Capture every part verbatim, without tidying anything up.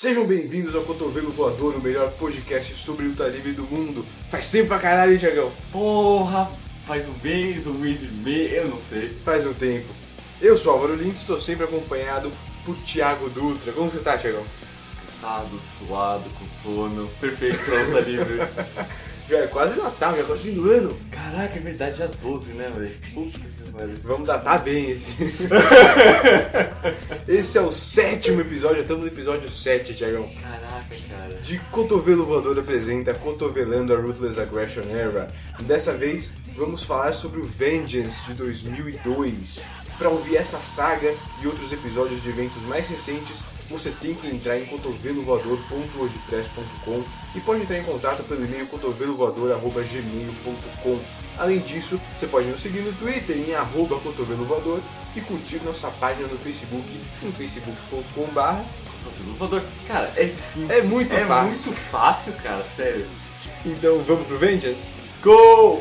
Sejam bem-vindos ao Cotovelo Voador, o melhor podcast sobre luta livre do mundo. Faz tempo pra caralho, hein, Thiagão? Porra, faz um mês, um mês e meio, eu não sei. Faz um tempo. Eu sou Álvaro Linto, estou sempre acompanhado por Thiago Dutra. Como você tá, Thiagão? Cansado, suado, com sono, perfeito pra luta livre. Já é quase Natal, já é quase fim do ano. Caraca, é verdade, dia doze, né, velho? Puta que pariu. Vamos datar bem esse. Esse é o sétimo episódio, estamos no episódio sete, Thiagão. Caraca, cara. De Cotovelo Voador apresenta Cotovelando a Ruthless Aggression Era. Dessa vez, vamos falar sobre o Vengeance de dois mil e dois. Para ouvir essa saga e outros episódios de eventos mais recentes, você tem que entrar em cotovelo voador ponto wordpress ponto com e pode entrar em contato pelo e-mail cotovelo voador arroba gmail ponto com. Além disso, você pode nos seguir no Twitter em arroba cotovelo voador e curtir nossa página no Facebook em facebook ponto com barra Cotovelo voador. Cara, é sim. É muito é fácil. muito fácil, cara, sério. Então vamos pro Vengeance? Go!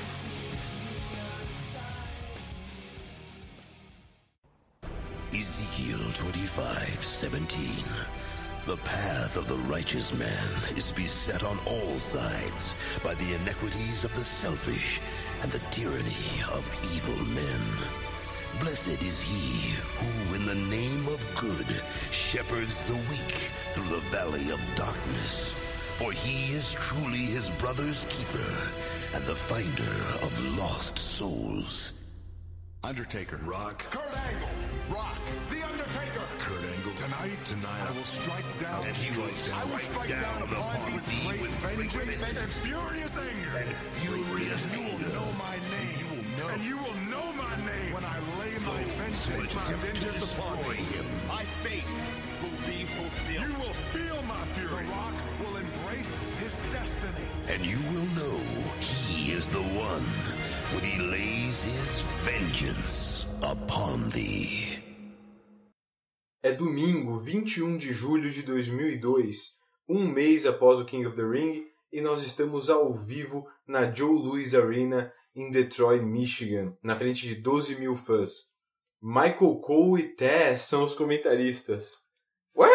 Ezekiel twenty-five seventeen. The path of the righteous man is beset on all sides by the inequities of the selfish and the tyranny of evil men. Blessed is he who, in the name of good, shepherds the weak through the valley of darkness. For he is truly his brother's keeper and the finder of lost souls. Undertaker. Rock. Kurt Angle. Rock. The Undertaker. Kurt Angle. Tonight, tonight I will strike down. And he will strike, I will strike down, down upon thee with great vengeance and, and furious anger. And furious and you will know my name. You will know. And you will know my name when I lay my vengeance, my vengeance upon him. My fate will be fulfilled. You will feel my fury. The Rock will embrace his destiny. And you will know he is the one when he lays his vengeance upon thee. É domingo, vinte e um de julho de dois mil e dois, um mês após o King of the Ring, e nós estamos ao vivo na Joe Louis Arena em Detroit, Michigan, na frente de doze mil fãs. Michael Cole e Taz são os comentaristas. What?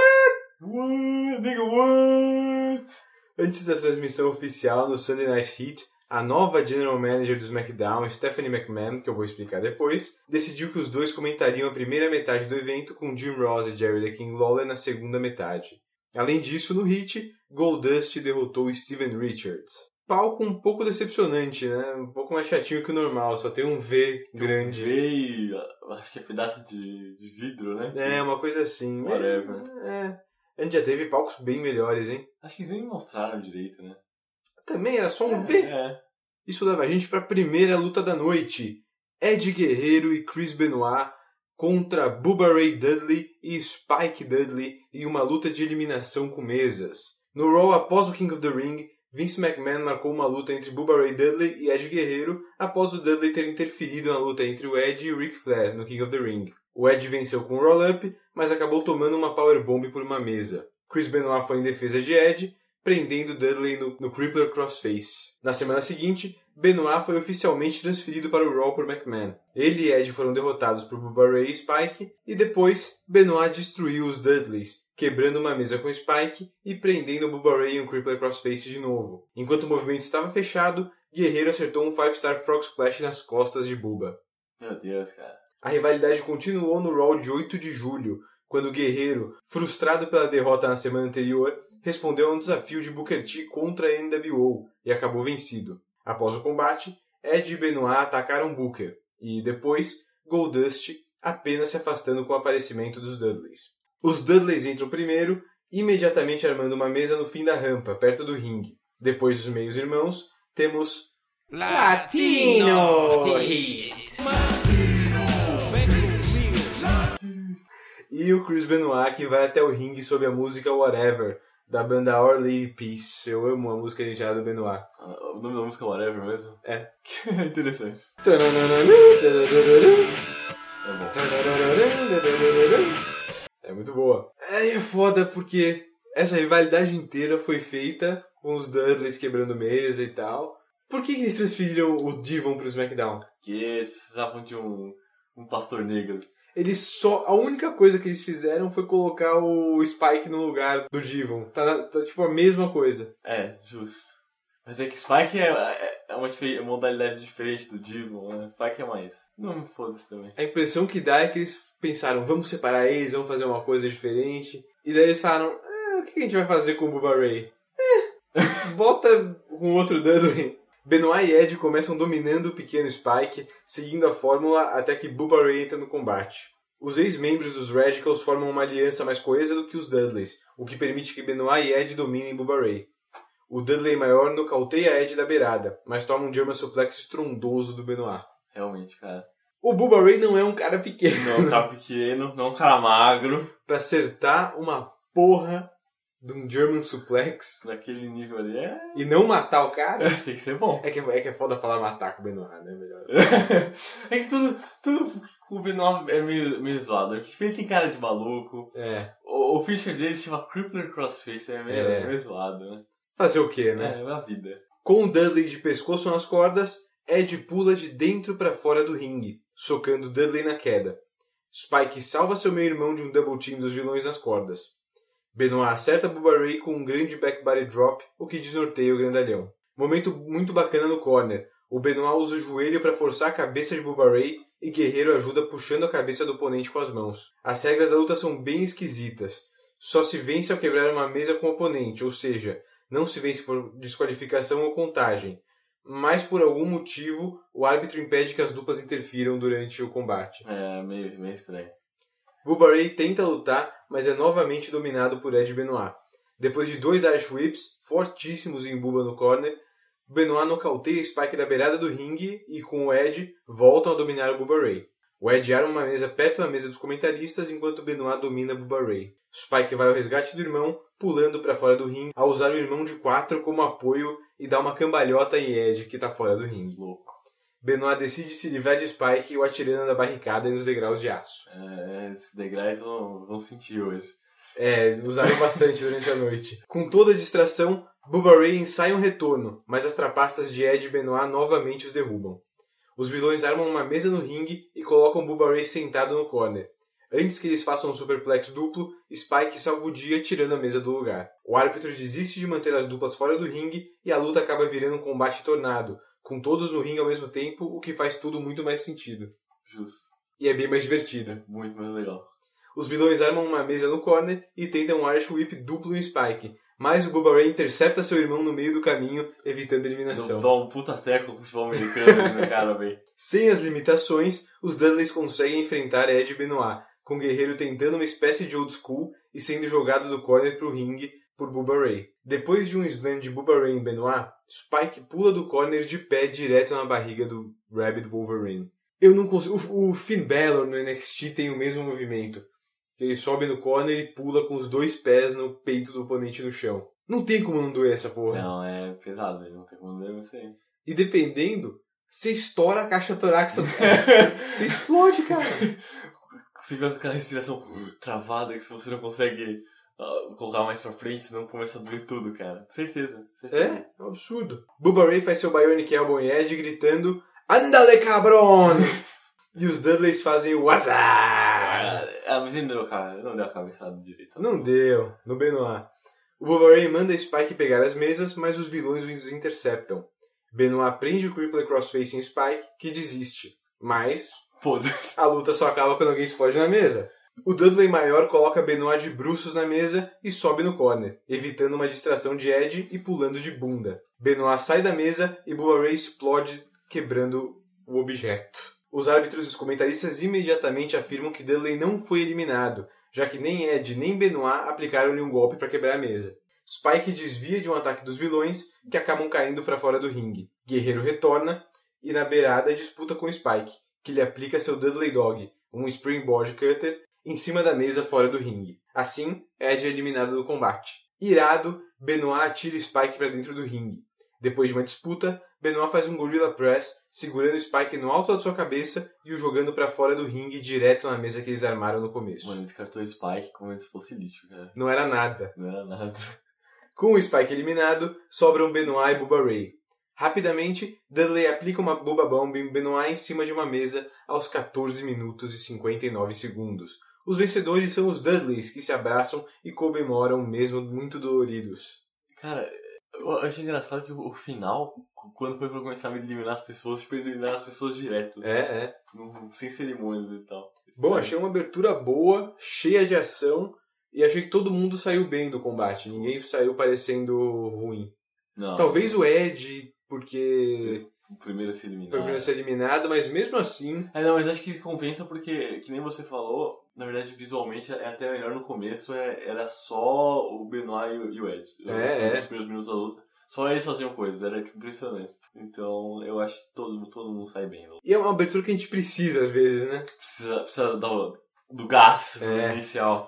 What? Nigga, what? Antes da transmissão oficial no Sunday Night Heat, a nova General Manager do SmackDown, Stephanie McMahon, que eu vou explicar depois, decidiu que os dois comentariam a primeira metade do evento com Jim Ross e Jerry the King Lawler na segunda metade. Além disso, no Heat, Goldust derrotou Steven Richards. Palco um pouco decepcionante, né? Um pouco mais chatinho que o normal, só tem um V Tem grande. Um V e acho que é pedaço de, de vidro, né? É, uma coisa assim. Whatever. É, a gente já teve palcos bem melhores, hein? Acho que eles nem mostraram direito, né? Também era só um é, V. É. Isso leva a gente para a primeira luta da noite. Ed Guerreiro e Chris Benoit contra Bubba Ray Dudley e Spike Dudley em uma luta de eliminação com mesas. No Raw após o King of the Ring, Vince McMahon marcou uma luta entre Bubba Ray Dudley e Ed Guerreiro após o Dudley ter interferido na luta entre o Ed e o Ric Flair no King of the Ring. O Ed venceu com um roll-up, mas acabou tomando uma powerbomb por uma mesa. Chris Benoit foi em defesa de Ed, prendendo Dudley no, no Crippler Crossface. Na semana seguinte, Benoit foi oficialmente transferido para o Raw por McMahon. Ele e Ed foram derrotados por Bubba Ray e Spike, e depois Benoit destruiu os Dudleys, quebrando uma mesa com Spike e prendendo Bubba Ray em um Crippler Crossface de novo. Enquanto o movimento estava fechado, Guerreiro acertou um five star Frog Splash nas costas de Bubba. Meu Deus, cara. A rivalidade continuou no Raw de oito de julho, quando o Guerreiro, frustrado pela derrota na semana anterior, respondeu a um desafio de Booker T contra a N W O e acabou vencido. Após o combate, Ed e Benoit atacaram Booker e, depois, Goldust apenas se afastando com o aparecimento dos Dudleys. Os Dudleys entram primeiro, imediatamente armando uma mesa no fim da rampa, perto do ringue. Depois dos meios-irmãos, temos Latino Heat! E o Chris Benoit, que vai até o ringue sob a música Whatever, da banda Our Lady Peace. Eu amo a música original do Benoit. O nome da música é Whatever mesmo? É. É interessante. É É muito boa. É, é foda porque essa rivalidade inteira foi feita com os Dudleys quebrando mesa e tal. Por que, que eles transferiram o Devon pro SmackDown? Que eles precisavam de um, um pastor negro. Eles só... A única coisa que eles fizeram foi colocar o Spike no lugar do Devon. Tá, tá tipo a mesma coisa. É, justo. Mas é que Spike é, é, é uma difer- modalidade diferente do Devon, né? Spike é mais... Não me foda-se também. A impressão que dá é que eles pensaram, vamos separar eles, vamos fazer uma coisa diferente. E daí eles falaram, ah, o que a gente vai fazer com o Bubba Ray? Eh, bota com outro Dudley. Benoit e Ed começam dominando o pequeno Spike, seguindo a fórmula até que Bubba Ray entra no combate. Os ex-membros dos Radicals formam uma aliança mais coesa do que os Dudleys, o que permite que Benoit e Ed dominem Bubba Ray. O Dudley maior nocauteia Ed da beirada, mas toma um German Suplex estrondoso do Benoit. Realmente, cara. O Bubba Ray não é um cara pequeno. Não é um cara pequeno, não é um cara magro. Pra acertar uma porra de um German Suplex Naquele nível ali é... e não matar o cara. Tem que ser bom. É que é, que é foda falar matar com o Benoit, né? Melhor. É que tudo, tudo com o Benoit é meio, meio zoado. Porque ele tem cara de maluco. É. O, o finisher dele se chama Crippler Crossface, é meio, É. meio zoado, né? Fazer o quê, né? É, é a vida. Com o Dudley de pescoço nas cordas, Ed pula de dentro pra fora do ringue, socando Dudley na queda. Spike salva seu meio-irmão de um double team dos vilões nas cordas. Benoit acerta Bubba Ray com um grande back body drop, o que desnorteia o grandalhão. Momento muito bacana no corner. O Benoit usa o joelho para forçar a cabeça de Bubba Ray e Guerreiro ajuda puxando a cabeça do oponente com as mãos. As regras da luta são bem esquisitas. Só se vence ao quebrar uma mesa com o oponente, ou seja, não se vence por desqualificação ou contagem. Mas por algum motivo, o árbitro impede que as duplas interfiram durante o combate. É, meio, meio estranho. Bubba Ray tenta lutar, mas é novamente dominado por Ed Benoit. Depois de dois Irish Whips fortíssimos em Bubba no corner, Benoit nocauteia Spike da beirada do ringue e, com o Ed, voltam a dominar o Bubba Ray. O Ed arma uma mesa perto da mesa dos comentaristas enquanto Benoit domina Bubba Ray. Spike vai ao resgate do irmão, pulando para fora do ringue, ao usar o irmão de quatro como apoio e dá uma cambalhota em Ed, que está fora do ringue. Louco. Benoit decide se livrar de Spike e o atirando da barricada e nos degraus de aço. É, esses degraus vão, vão sentir hoje. É, usaram bastante durante a noite. Com toda a distração, Bubba Ray ensaia um retorno, mas as trapaças de Ed e Benoit novamente os derrubam. Os vilões armam uma mesa no ringue e colocam Bubba Ray sentado no corner. Antes que eles façam um superplex duplo, Spike salva o dia tirando a mesa do lugar. O árbitro desiste de manter as duplas fora do ringue e a luta acaba virando um combate tornado, com todos no ringue ao mesmo tempo, o que faz tudo muito mais sentido. Justo. E é bem mais divertido. Muito mais legal. Os vilões armam uma mesa no corner e tentam um Irish Whip duplo em Spike, mas o Bubba Ray intercepta seu irmão no meio do caminho, evitando a eliminação. Dá um puta teco com o futebol americano ali no cara, velho. Sem as limitações, os Dudleys conseguem enfrentar Ed e Benoit, com o Guerreiro tentando uma espécie de old school e sendo jogado do corner pro ringue por Bubba Ray. Depois de um slam de Bubba Ray em Benoit, Spike pula do corner de pé direto na barriga do Rabid Wolverine. Eu não consigo... O, o Finn Balor no N X T tem o mesmo movimento. Ele sobe no corner e pula com os dois pés no peito do oponente no chão. Não tem como não doer essa porra. Não, é pesado, velho. Não tem como doer isso aí. E dependendo, você estoura a caixa torácica do cara. Você explode, cara. Você fica com aquela respiração travada que se você não consegue uh, colocar mais pra frente, senão começa a doer tudo, cara. Certeza. certeza. É, é um absurdo. Bubba Ray faz seu Bionic Elbow em Ed gritando Andale, cabrón! E os Dudleys fazem o azar! Ah, mas ele não deu, cara. Não deu a cabeçada direito. Não deu, no Benoit. O Bubba Ray manda Spike pegar as mesas, mas os vilões os interceptam. Benoit prende o Crippler Crossface em Spike, que desiste. Mas foda-se. A luta só acaba quando alguém explode na mesa. O Dudley maior coloca Benoit de bruços na mesa e sobe no corner, evitando uma distração de Ed e pulando de bunda. Benoit sai da mesa e Bubba Ray explode, quebrando o objeto. Os árbitros e os comentaristas imediatamente afirmam que Dudley não foi eliminado, já que nem Ed nem Benoit aplicaram-lhe um golpe para quebrar a mesa. Spike desvia de um ataque dos vilões, que acabam caindo para fora do ringue. Guerreiro retorna e na beirada disputa com Spike, que lhe aplica seu Dudley Dog, um Springboard Cutter, em cima da mesa fora do ringue. Assim, Ed é eliminado do combate. Irado, Benoit atira Spike para dentro do ringue. Depois de uma disputa, Benoit faz um Gorilla Press, segurando Spike no alto da sua cabeça e o jogando para fora do ringue direto na mesa que eles armaram no começo. Mano, descartou o Spike como se fosse lixo, cara. Não era nada. Não era nada. Com o Spike eliminado, sobram Benoit e Bubba Ray. Rapidamente, Dudley aplica uma Bubba Bomb em Benoit em cima de uma mesa aos catorze minutos e cinquenta e nove segundos. Os vencedores são os Dudleys, que se abraçam e comemoram mesmo muito doloridos. Cara, eu achei engraçado que o final, quando foi pra começar a eliminar as pessoas, tipo, eliminar as pessoas direto. É, é. Não, sem cerimônias e tal. Bom, achei uma abertura boa, cheia de ação, e achei que todo mundo saiu bem do combate. Ninguém saiu parecendo ruim. Não. Talvez o Ed, porque o primeiro a ser eliminado. foi o primeiro a ser eliminado, mas mesmo assim... É, não, mas acho que compensa porque, que nem você falou, na verdade, visualmente, é até melhor no começo, é, era só o Benoit e o, e o Ed. É, Nos é. Os primeiros minutos da luta. Só eles faziam coisas, era tipo, impressionante. Então, eu acho que todo, todo mundo sai bem. E é uma abertura que a gente precisa, às vezes, né? Precisa, precisa do, do gás É. inicial.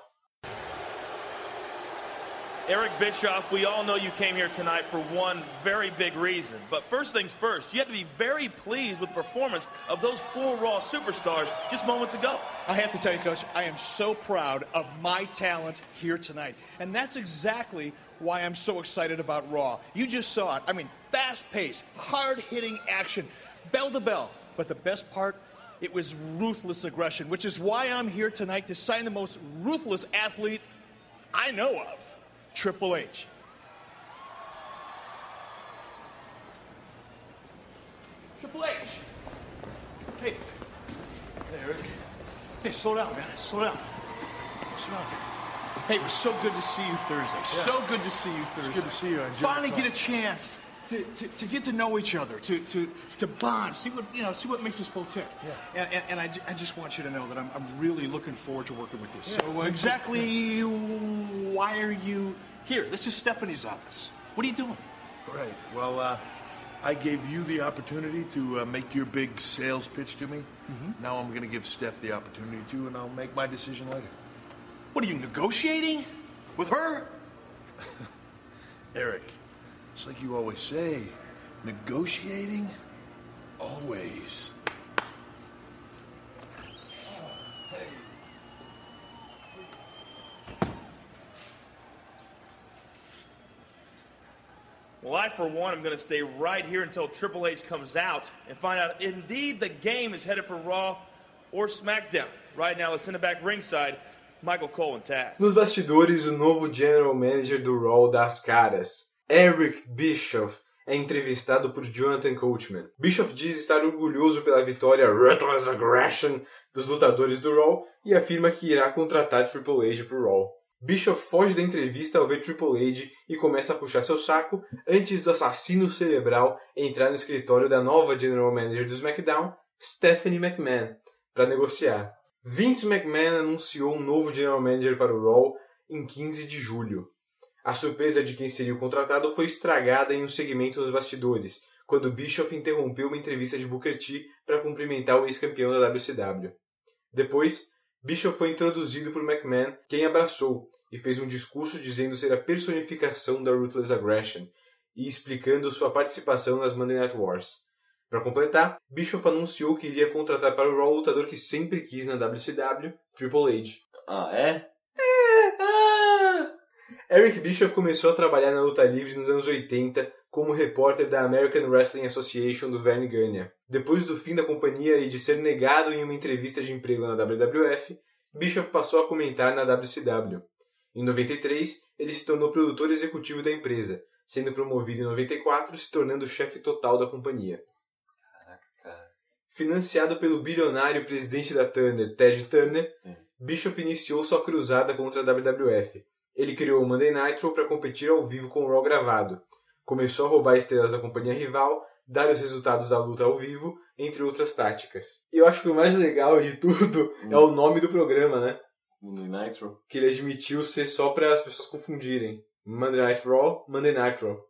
Eric Bischoff, we all know you came here tonight for one very big reason. But first things first, you have to be very pleased with the performance of those four Raw superstars just moments ago. I have to tell you, Coach, I am so proud of my talent here tonight. And that's exactly why I'm so excited about Raw. You just saw it. I mean, fast-paced, hard-hitting action, bell to bell. But the best part, it was ruthless aggression, which is why I'm here tonight to sign the most ruthless athlete I know of. Triple H. Triple H. Hey. Hey, Eric. Hey, slow down, man. Slow down. Slow down. Hey, it was so good to see you Thursday. Yeah. So good to see you Thursday. It's good to see you. I enjoyed Finally the get a chance to, to, to get to know each other, to, to, to bond, see what you know, see what makes us both tick. Yeah. And, and, and I, ju- I just want you to know that I'm, I'm really looking forward to working with you. Yeah. So uh, exactly why are you here? This is Stephanie's office. What are you doing? Right. Well, uh, I gave you the opportunity to uh, make your big sales pitch to me. Mm-hmm. Now I'm going to give Steph the opportunity to, and I'll make my decision later. What are you negotiating with her? Eric, it's like you always say, negotiating, always. Well, I, for one, am going to stay right here until Triple H comes out and find out if indeed the game is headed for Raw or SmackDown. Right now, let's send it back ringside. Michael Cole and Taz. Nos bastidores, o novo General Manager do Raw dá as caras. Eric Bischoff é entrevistado por Jonathan Coachman. Bischoff diz estar orgulhoso pela vitória Ruthless Aggression dos lutadores do Raw e afirma que irá contratar Triple H pro Raw. Bischoff foge da entrevista ao ver Triple H e começa a puxar seu saco antes do assassino cerebral entrar no escritório da nova General Manager do SmackDown, Stephanie McMahon, para negociar. Vince McMahon anunciou um novo General Manager para o Raw em quinze de julho. A surpresa de quem seria o contratado foi estragada em um segmento nos bastidores, quando Bischoff interrompeu uma entrevista de Booker T para cumprimentar o ex-campeão da W C W. Depois, Bischoff foi introduzido por McMahon, quem abraçou, e fez um discurso dizendo ser a personificação da Ruthless Aggression e explicando sua participação nas Monday Night Wars. Para completar, Bischoff anunciou que iria contratar para o Raw o lutador que sempre quis na W C W, Triple H. Ah, é? É. Ah! Eric Bischoff começou a trabalhar na luta livre nos anos oitenta como repórter da American Wrestling Association do Verne Gagne. Depois do fim da companhia e de ser negado em uma entrevista de emprego na W W F, Bischoff passou a comentar na W C W. Em noventa e três, ele se tornou produtor executivo da empresa, sendo promovido em noventa e quatro, se tornando o chefe total da companhia. Caraca, cara. Financiado pelo bilionário presidente da Turner, Ted Turner, Hum. Bischoff iniciou sua cruzada contra a W W F. Ele criou o Monday Nitro para competir ao vivo com o Raw gravado. Começou a roubar estrelas da companhia rival, dar os resultados da luta ao vivo, entre outras táticas. E eu acho que o mais legal de tudo hum. é o nome do programa, né? Monday Nitro? Que ele admitiu ser só para as pessoas confundirem. Monday Night Raw, Monday Night Raw.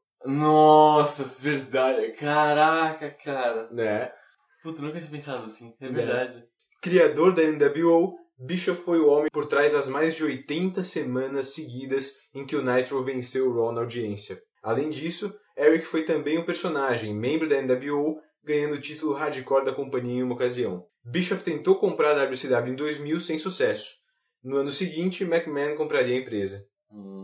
Nossa, verdade. Caraca, cara. Né? Puta, nunca tinha pensado assim. É verdade. Criador da N W O, Bischoff foi o homem por trás das mais de oitenta semanas seguidas em que o Nitro venceu o Raw na audiência. Além disso, Eric foi também um personagem, membro da N W O, ganhando o título hardcore da companhia em uma ocasião. Bischoff tentou comprar a W C W em dois mil sem sucesso. No ano seguinte, McMahon compraria a empresa. Hum.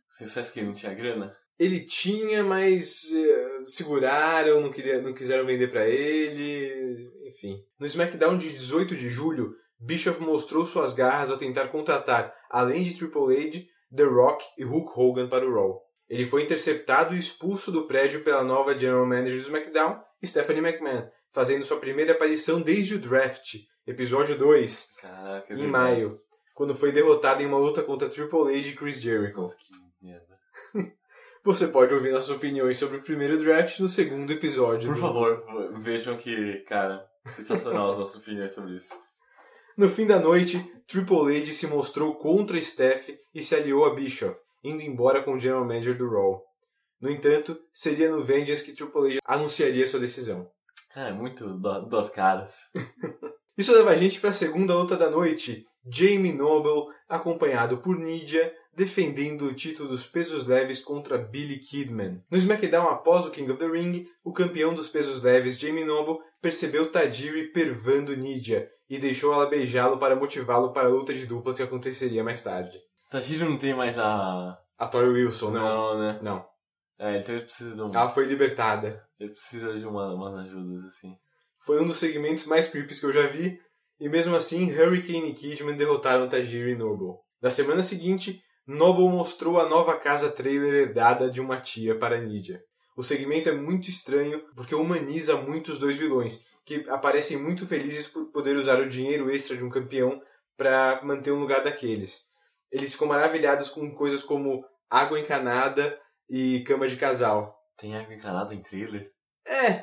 Sem o Sasuke não tinha grana? Ele tinha, mas uh, seguraram, não, queria, não quiseram vender pra ele, enfim. No SmackDown de dezoito de julho, Bischoff mostrou suas garras ao tentar contratar, além de Triple H, The Rock e Hulk Hogan para o Raw. Ele foi interceptado e expulso do prédio pela nova General Manager do SmackDown, Stephanie McMahon, fazendo sua primeira aparição desde o Draft, episódio dois, Caraca, é em verdade. maio, quando foi derrotado em uma luta contra Triple H e Chris Jericho. Nossa, que merda. Você pode ouvir nossas opiniões sobre o primeiro draft no segundo episódio. Por do... favor, vejam que, cara, sensacional as nossas opiniões sobre isso. No fim da noite, Triple H se mostrou contra Steph e se aliou a Bischoff, indo embora com o General Manager do Raw. No entanto, seria no Vengeance que Triple H anunciaria sua decisão. Cara, é muito do, duas caras. Isso leva a gente para a segunda luta da noite. Jamie Noble, acompanhado por Nidia, defendendo o título dos pesos leves contra Billy Kidman. No SmackDown após o King of the Ring, o campeão dos pesos leves, Jamie Noble, percebeu Tajiri pervando Nidia e deixou ela beijá-lo para motivá-lo para a luta de duplas que aconteceria mais tarde. Tajiri não tem mais a... A Tori Wilson, não. Não, né? Não. É, então ele precisa de um... Ela foi libertada. Ele precisa de uma, umas ajudas, assim. Foi um dos segmentos mais creepies que eu já vi, e mesmo assim, Hurricane e Kidman derrotaram Tajiri e Noble. Na semana seguinte, Noble mostrou a nova casa trailer herdada de uma tia para Nidia. O segmento é muito estranho porque humaniza muito os dois vilões, que aparecem muito felizes por poder usar o dinheiro extra de um campeão para manter um lugar daqueles. Eles ficam maravilhados com coisas como água encanada e cama de casal. Tem água encanada em trailer? É!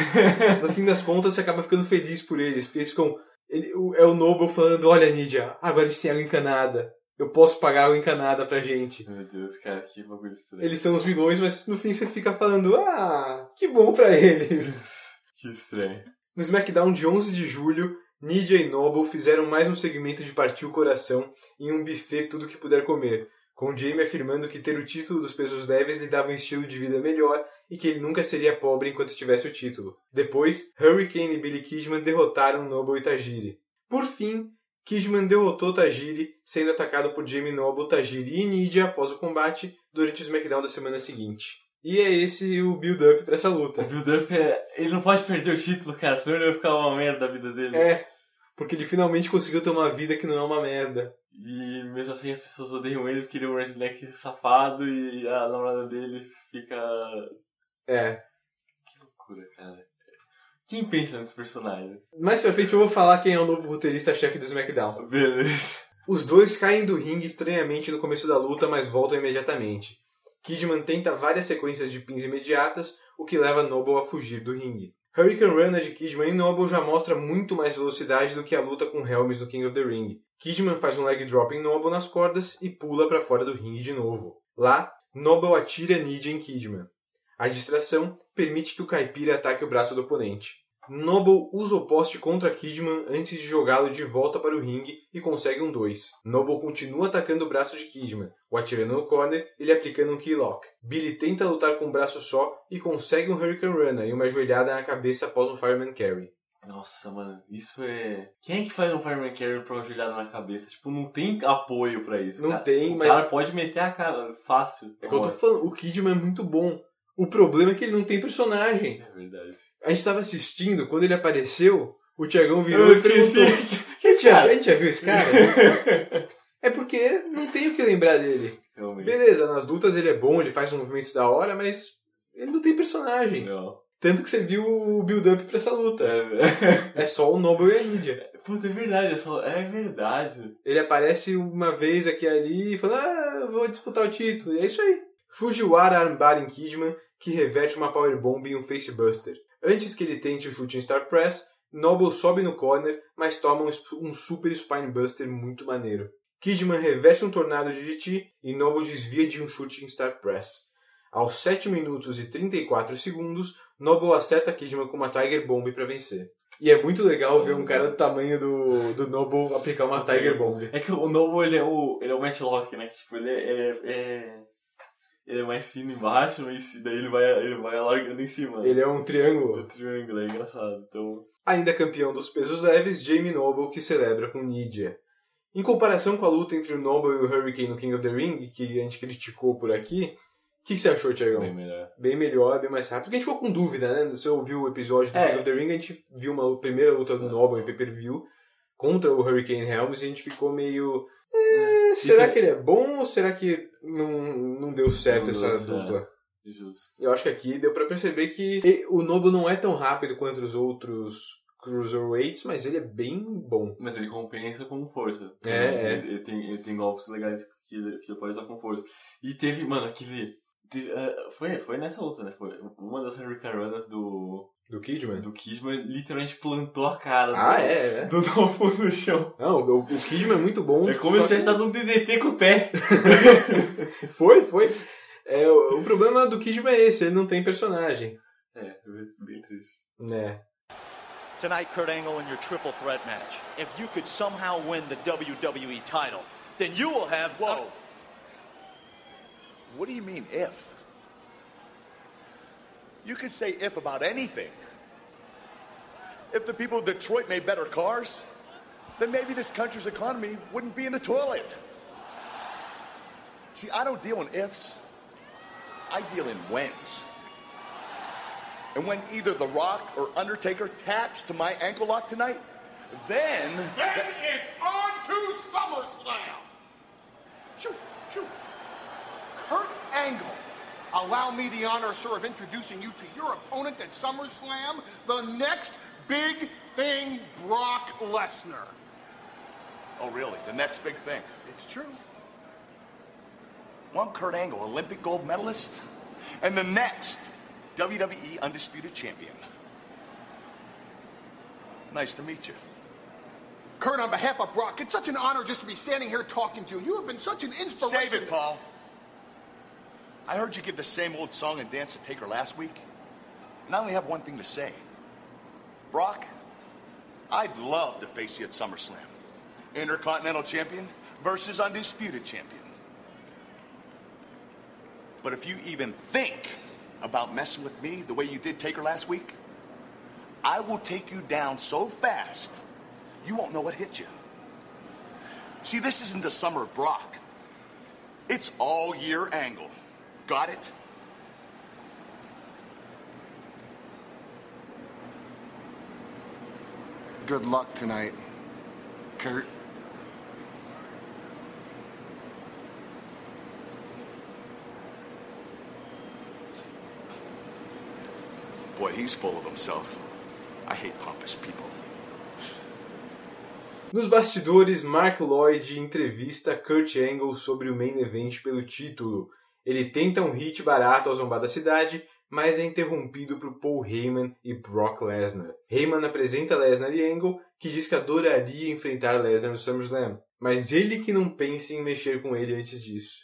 No fim das contas, você acaba ficando feliz por eles, porque eles ficam... Ele, é o Noble falando, olha, Nidia, agora a gente tem água encanada. Eu posso pagar água encanada pra gente. Meu Deus, cara, que bagulho estranho. Eles são os vilões, mas no fim você fica falando, ah, que bom pra eles. Que estranho. No SmackDown de onze de julho, Nidia e Noble fizeram mais um segmento de partir o coração em um buffet tudo que puder comer, com Jamie afirmando que ter o título dos pesos leves lhe dava um estilo de vida melhor e que ele nunca seria pobre enquanto tivesse o título. Depois, Hurricane e Billy Kidman derrotaram Noble e Tajiri. Por fim, Kidman derrotou Tajiri, sendo atacado por Jamie Noble, Tajiri e Nidia após o combate durante o SmackDown da semana seguinte. E é esse o build-up pra essa luta. O build-up é... Ele não pode perder o título, cara, senão ele vai ficar uma merda a vida dele. É, porque ele finalmente conseguiu ter uma vida que não é uma merda. E mesmo assim as pessoas odeiam ele porque ele é um redneck safado e a namorada dele fica... É. Que loucura, cara. Quem pensa nesses personagens? Mais pra frente eu vou falar quem é o novo roteirista-chefe do SmackDown. Beleza. Os dois caem do ringue estranhamente no começo da luta, mas voltam imediatamente. Kidman tenta várias sequências de pins imediatas, o que leva Noble a fugir do ringue. Hurricane Rana de Kidman e Noble já mostra muito mais velocidade do que a luta com Helms no King of the Ring. Kidman faz um leg drop em Noble nas cordas e pula para fora do ringue de novo. Lá, Noble atira Nidia em Kidman. A distração permite que o caipira ataque o braço do oponente. Noble usa o poste contra Kidman antes de jogá-lo de volta para o ringue e consegue um dois. Noble continua atacando o braço de Kidman, o atirando no corner e lhe aplicando um keylock. Billy tenta lutar com um braço só e consegue um Hurricane Rana e uma joelhada na cabeça após um Fireman Carry. Nossa, mano, isso é... Quem é que faz um Fireman Carry pra uma joelhada na cabeça? Tipo, não tem apoio pra isso. Não cara. tem, o mas... O cara pode meter a cara fácil. É que eu tô falando, o Kidman é muito bom. O problema é que ele não tem personagem. É verdade. A gente tava assistindo, quando ele apareceu, o Thiagão virou eu e perguntou... que esse cara? A gente já viu esse cara? É porque não tem o que lembrar dele. Realmente. Beleza, nas lutas ele é bom, ele faz um movimentos da hora, mas ele não tem personagem. Não. Tanto que você viu o build-up pra essa luta. É, é só o Noble e a Nidia. Puta, é verdade, é, só... é verdade. Ele aparece uma vez aqui e ali e fala, ah, eu vou disputar o título. E é isso aí. Fujiwara armbar em Kidman, que reverte uma powerbomb em um facebuster. Antes que ele tente o Shooting Star Press, Noble sobe no corner, mas toma um, um super Spinebuster muito maneiro. Kidman reverte um tornado de D T e Noble desvia de um Shooting Star Press. Aos sete minutos e trinta e quatro segundos, Noble acerta Kidman com uma Tiger Bomb para vencer. E é muito legal ver um cara do tamanho do, do Noble aplicar uma Tiger Bomb. É que o Noble ele é o, ele é o Matchlock, né? Que, tipo, ele é, ele é, é... Ele é mais fino embaixo, mas daí ele vai, ele vai alargando em cima. Ele é um triângulo. O triângulo é engraçado. Então... Ainda campeão dos pesos leves, Jamie Noble, que celebra com Nidia. Em comparação com a luta entre o Noble e o Hurricane no King of the Ring, que a gente criticou por aqui, o que, que você achou, Thiagão? Bem melhor. Bem melhor, bem mais rápido. Porque a gente ficou com dúvida, né? Você ouviu o episódio do É. King of the Ring, a gente viu uma primeira luta do Noble em pay-per-view contra o Hurricane Helms e a gente ficou meio... É, será Então- que ele é bom ou será que não, não deu certo Não deu essa certo. dupla? Justo. Eu acho que aqui deu pra perceber que o Noble não é tão rápido quanto os outros Cruiserweights, mas ele é bem bom. Mas ele compensa com força. É, é. Ele, ele tem, ele tem golpes legais que ele, que ele pode usar com força. E teve, mano, aquele... Teve, uh, foi, foi nessa luta, né? Foi uma das Hurricanes do... Do Kidman? Do Kidman literalmente plantou a cara Ah, do, é, é. do Noble no chão. Não, o, o Kidman é muito bom. É como se só tivesse que- dado um D D T com o pé. Foi, foi. É, o, o problema do Kidman é esse, ele não tem personagem. É, bem triste. Né? Tonight, Kurt Angle, in your triple threat match. If you could somehow win the W W E title, then you will have... Whoa. What do you mean, if? You could say if about anything. If the people of Detroit made better cars, then maybe this country's economy wouldn't be in the toilet. See, I don't deal in ifs. I deal in whens. And when either The Rock or Undertaker taps to my ankle lock tonight, then... Then it's on to SummerSlam! Shoo, shoo. Kurt Angle, allow me the honor, sir, of introducing you to your opponent at SummerSlam, the next big thing, Brock Lesnar. Oh, really? The next big thing? It's true. One Kurt Angle, Olympic gold medalist, and the next W W E Undisputed Champion. Nice to meet you. Kurt, on behalf of Brock, it's such an honor just to be standing here talking to you. You have been such an inspiration. Save it, Paul. I heard you give the same old song and dance to Taker last week, and I only have one thing to say. Brock, I'd love to face you at SummerSlam. Intercontinental Champion versus Undisputed Champion. But if you even think about messing with me the way you did Taker last week, I will take you down so fast, you won't know what hit you. See, this isn't the summer of Brock. It's all year Angle. Got it? Good luck tonight, Kurt. Boy, he's full of himself. I hate pompous people. Nos bastidores, Mark Lloyd entrevista Kurt Angle sobre o main event pelo título. Ele tenta um hit barato ao zombar da cidade, mas é interrompido por Paul Heyman e Brock Lesnar. Heyman apresenta Lesnar e Angle, que diz que adoraria enfrentar Lesnar no SummerSlam, mas ele que não pensa em mexer com ele antes disso.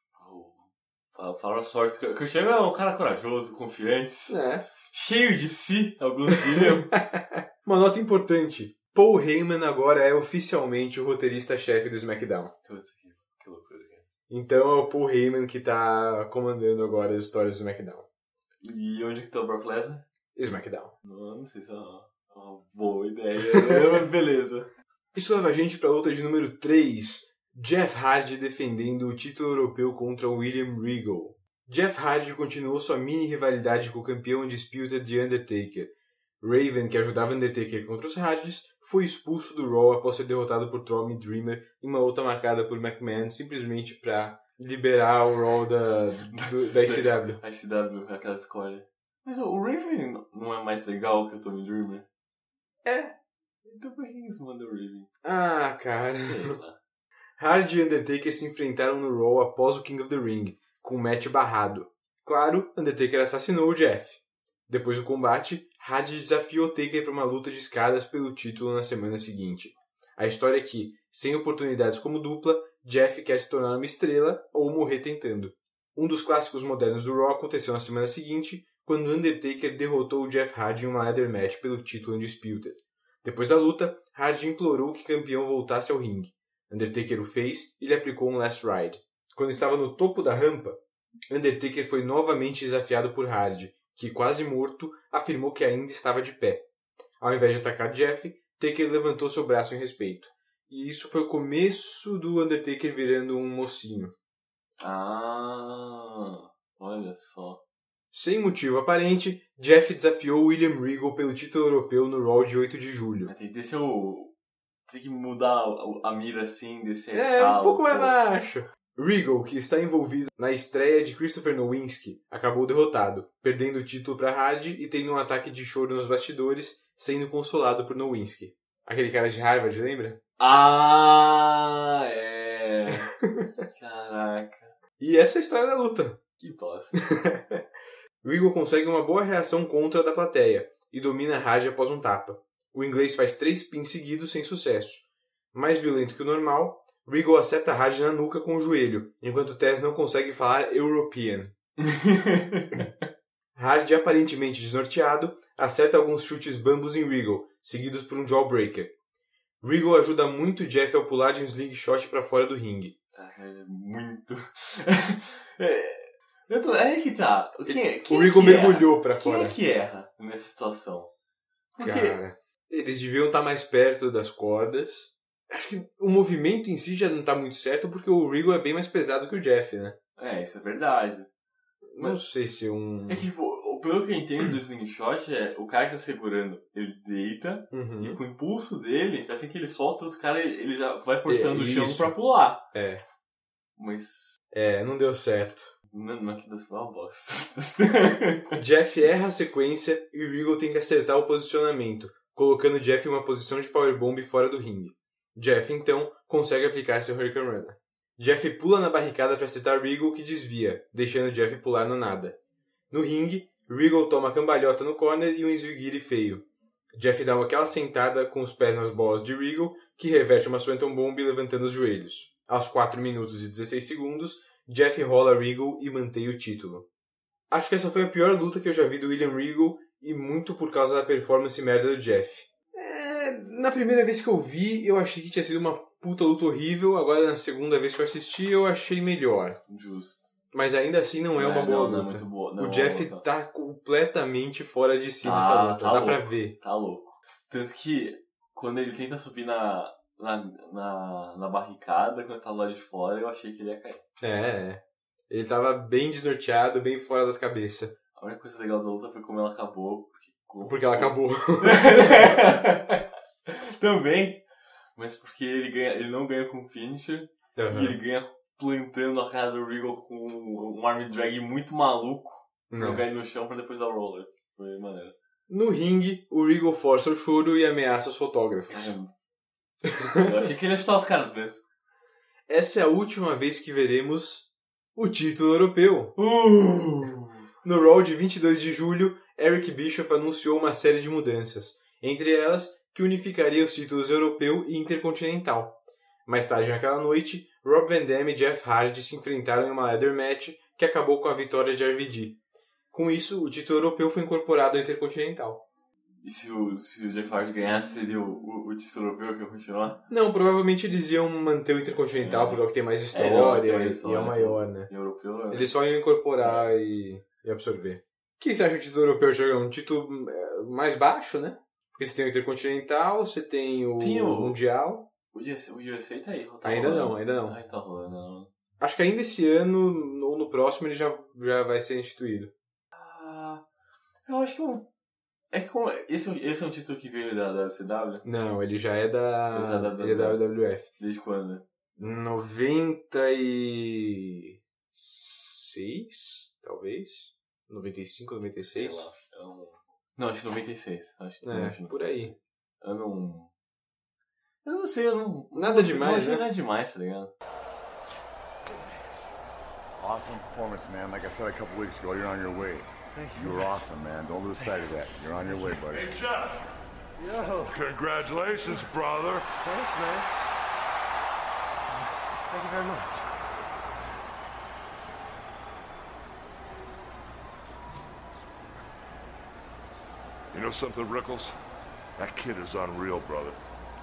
Fala, fala as sortes. Kurt Angle é um cara corajoso, confiante, É. cheio de si, alguns diriam. Uma nota importante. Paul Heyman agora é oficialmente o roteirista-chefe do SmackDown. Puta que, que loucura, cara. Então é o Paul Heyman que tá comandando agora as histórias do SmackDown. E onde que tá o Brock Lesnar? SmackDown. Não, não sei se é uma, uma boa ideia. É, beleza. Isso leva a gente para a luta de número três. Jeff Hardy defendendo o título europeu contra William Regal. Jeff Hardy continuou sua mini rivalidade com o campeão Undisputed The Undertaker. Raven, que ajudava Undertaker contra os Hardys, foi expulso do Raw após ser derrotado por Tommy Dreamer em uma luta marcada por McMahon simplesmente para liberar o Raw da, do, da I C W. A I C W, aquela escolha. Mas o Raven não é mais legal que o Tommy Dreamer? É. Então por que eles mandam o Raven? Ah, cara. Sei lá. Hardy e Undertaker se enfrentaram no Raw após o King of the Ring, com um match barrado. Claro, Undertaker assassinou o Jeff. Depois do combate, Hardy desafiou Taker para uma luta de escadas pelo título na semana seguinte. A história é que, sem oportunidades como dupla, Jeff quer se tornar uma estrela ou morrer tentando. Um dos clássicos modernos do Raw aconteceu na semana seguinte, quando Undertaker derrotou o Jeff Hardy em uma ladder match pelo título Undisputed. Depois da luta, Hardy implorou que o campeão voltasse ao ringue. Undertaker o fez e lhe aplicou um Last Ride. Quando estava no topo da rampa, Undertaker foi novamente desafiado por Hardy, que, quase morto, afirmou que ainda estava de pé. Ao invés de atacar Jeff, Taker levantou seu braço em respeito. E isso foi o começo do Undertaker virando um mocinho. Ah, olha só. Sem motivo aparente, Jeff desafiou William Regal pelo título europeu no Raw de oito de julho. Tem que descer o... Tem que mudar a, a mira assim, descer a É, escala. um pouco mais pô. baixo. Regal, que está envolvido na estreia de Christopher Nowinski, acabou derrotado, perdendo o título para Hardy e tendo um ataque de choro nos bastidores, sendo consolado por Nowinski. Aquele cara de Harvard, lembra? Ah, é. Caraca. E essa é a história da luta. Que bosta. Regal consegue uma boa reação contra da plateia e domina Hardy após um tapa. O inglês faz três pins seguidos sem sucesso. Mais violento que o normal, Regal acerta Hardy na nuca com o joelho, enquanto Taz não consegue falar European. Hardy, aparentemente desnorteado, acerta alguns chutes bambos em Regal, seguidos por um jawbreaker. Regal ajuda muito Jeff ao pular de um slingshot para fora do ringue. Tá, é muito... é, eu tô... é aí que tá. Quem, quem o Regal é mergulhou para Quem fora. é que erra nessa situação? Porque... Cara, eles deviam estar mais perto das cordas. Acho que o movimento em si já não tá muito certo, porque o Regal é bem mais pesado que o Jeff, né? É, isso é verdade. Não sei se um... É que, pô, pelo que eu entendo do slingshot, é o cara que tá segurando, ele deita, Uhum. e com o impulso dele, assim que ele solta, o outro cara ele já vai forçando É, o chão isso. pra pular. É. Mas... É, não deu certo. Não, não é que das foi uma bosta. Jeff erra a sequência e o Regal tem que acertar o posicionamento, colocando Jeff em uma posição de powerbomb fora do ringue. Jeff, então, consegue aplicar seu Hurricane Runner. Jeff pula na barricada para acertar Regal, que desvia, deixando Jeff pular no nada. No ringue, Regal toma a cambalhota no corner e um Enziguri feio. Jeff dá aquela sentada com os pés nas bolas de Regal, que reverte uma Swanton Bomb levantando os joelhos. Aos quatro minutos e dezesseis segundos, Jeff rola Regal e mantém o título. Acho que essa foi a pior luta que eu já vi do William Regal, e muito por causa da performance merda do Jeff. É, na primeira vez que eu vi, eu achei que tinha sido uma puta luta horrível, agora na segunda vez que eu assisti, eu achei melhor. Justo. Mas ainda assim não é uma É, boa não, não é luta. muito boa, não é o uma Jeff luta. tá completamente fora de si Tá, nessa luta, tá dá louco. pra ver. Tá louco. Tanto que quando ele tenta subir na, na, na, na barricada, quando ele tá lá de fora, eu achei que ele ia cair. É, é. Ele tava bem desnorteado, bem fora das cabeças. A única coisa legal da luta foi como ela acabou. Porque, Porque ela acabou. Também. Mas porque ele, ganha, ele não ganha com finisher. Uhum. E ele ganha plantando a cara do Regal com um arm drag muito maluco. Pra Não. não cair no chão pra depois dar o roller. Foi maneiro. No ringue, o Regal força o choro e ameaça os fotógrafos. Caramba. Eu achei que ele ia chutar os caras mesmo. Essa é a última vez que veremos o título europeu. Uh! No Raw de vinte e dois de julho, Eric Bischoff anunciou uma série de mudanças, entre elas que unificaria os títulos europeu e intercontinental. Mais tarde naquela noite, Rob Van Dam e Jeff Hardy se enfrentaram em uma ladder match que acabou com a vitória de R V D. Com isso, o título europeu foi incorporado ao intercontinental. E se o, se o Jeff Hardy ganhasse, seria o, o, o título europeu que ia continuar? Não, provavelmente eles iam manter o intercontinental, É. porque é o que tem mais É, história não, tem e- mais e é história, o maior, né? E europeu é... Eles só iam incorporar e, e absorver. O que você acha do título europeu, Jorgão? Um título é, mais baixo, né? Porque você tem o Intercontinental, você tem o, Tem o- Mundial. O U S A, o U S A tá aí. Tá Ainda rolando. não, ainda não. Ah, tá rolando. Não. Acho que ainda esse ano ou no próximo ele já, já vai ser instituído. Ah, eu acho que um... É que como... Esse, esse é um título que veio da, da C W? Não, ele já é da, Ele já é da ele é da W W F. Desde quando? noventa e seis, talvez? noventa e cinco, noventa e seis? Sei lá. É um... Não, acho que noventa e seis. Acho, não, É, acho que por aí. Eu não... Eu não sei, eu não... Nada não, demais, não achei né? nada demais, tá ligado? Awesome performance, man. Like I said a couple weeks ago, you're on your way. You were awesome, man. Don't lose sight of that. You're on your way, buddy. Hey, Jeff. Yo. Congratulations, brother. Thanks, man. Thank you very much. You know something, Rickles? That kid is unreal, brother.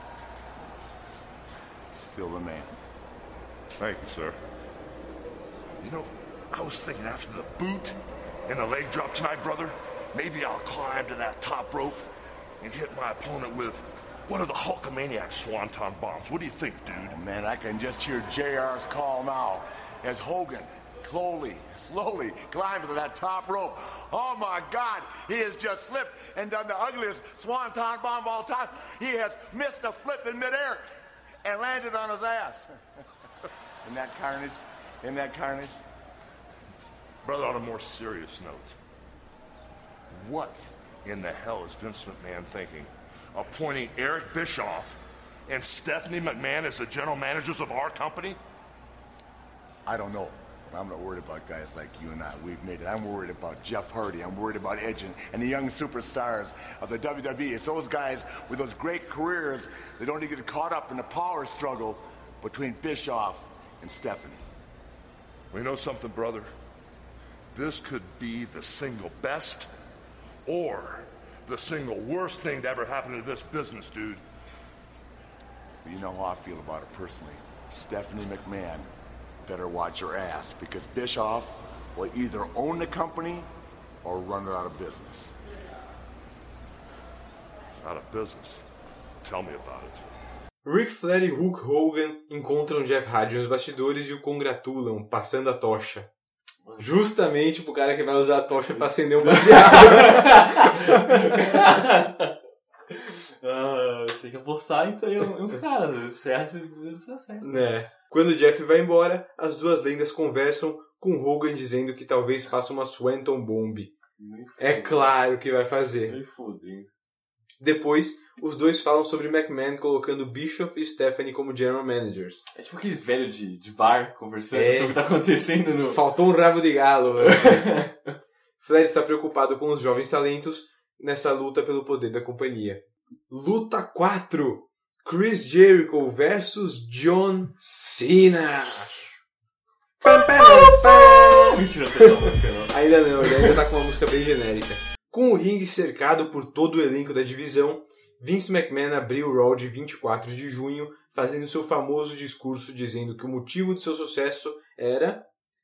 Still the man. Thank you, sir. You know, I was thinking after the boot and the leg drop tonight, brother, maybe I'll climb to that top rope and hit my opponent with one of the Hulkamaniac Swanton bombs. What do you think, dude? Oh, man, I can just hear J R's call now as Hogan slowly, slowly climbs to that top rope. Oh, my God, he has just slipped and done the ugliest Swanton bomb of all time. He has missed a flip in midair and landed on his ass. Isn't that carnage? Isn't that carnage? Brother, on a more serious note, what in the hell is Vince McMahon thinking? Appointing Eric Bischoff and Stephanie McMahon as the general managers of our company? I don't know. But I'm not worried about guys like you and I. We've made it. I'm worried about Jeff Hardy. I'm worried about Edge and, and the young superstars of the W W E. It's those guys with those great careers that don't get caught up in the power struggle between Bischoff and Stephanie. We know something, brother. This could be the single best or the single worst thing to ever happen to this business, dude. But you know how I feel about it personally. Stephanie McMahon better watch her ass, because Bischoff will either own the company or run it out of business. Out of business? Tell me about it. Ric Flair e Hulk Hogan encontram Jeff Hardy nos bastidores e o congratulam, passando a tocha. Justamente pro cara que vai usar a tocha pra acender um baseado. ah, tem que apostar então em uns caras. Você acha que você acerta. É. Quando o Jeff vai embora, as duas lendas conversam com Hogan dizendo que talvez faça uma Swanton Bomb. É claro que vai fazer. Me fudem. Depois, os dois falam sobre McMahon colocando Bischoff e Stephanie como general managers. É tipo aqueles velhos de, de bar conversando é. sobre o que tá acontecendo no... Faltou um rabo de galo. Flair está preocupado com os jovens talentos nessa luta pelo poder da companhia. Luta quatro. Chris Jericho versus John Cena. Mentira, pessoal, não. Ainda não, ele ainda tá com uma música bem genérica. Com o ringue cercado por todo o elenco da divisão, Vince McMahon abriu o Raw de vinte e quatro de junho, fazendo seu famoso discurso dizendo que o motivo de seu sucesso era...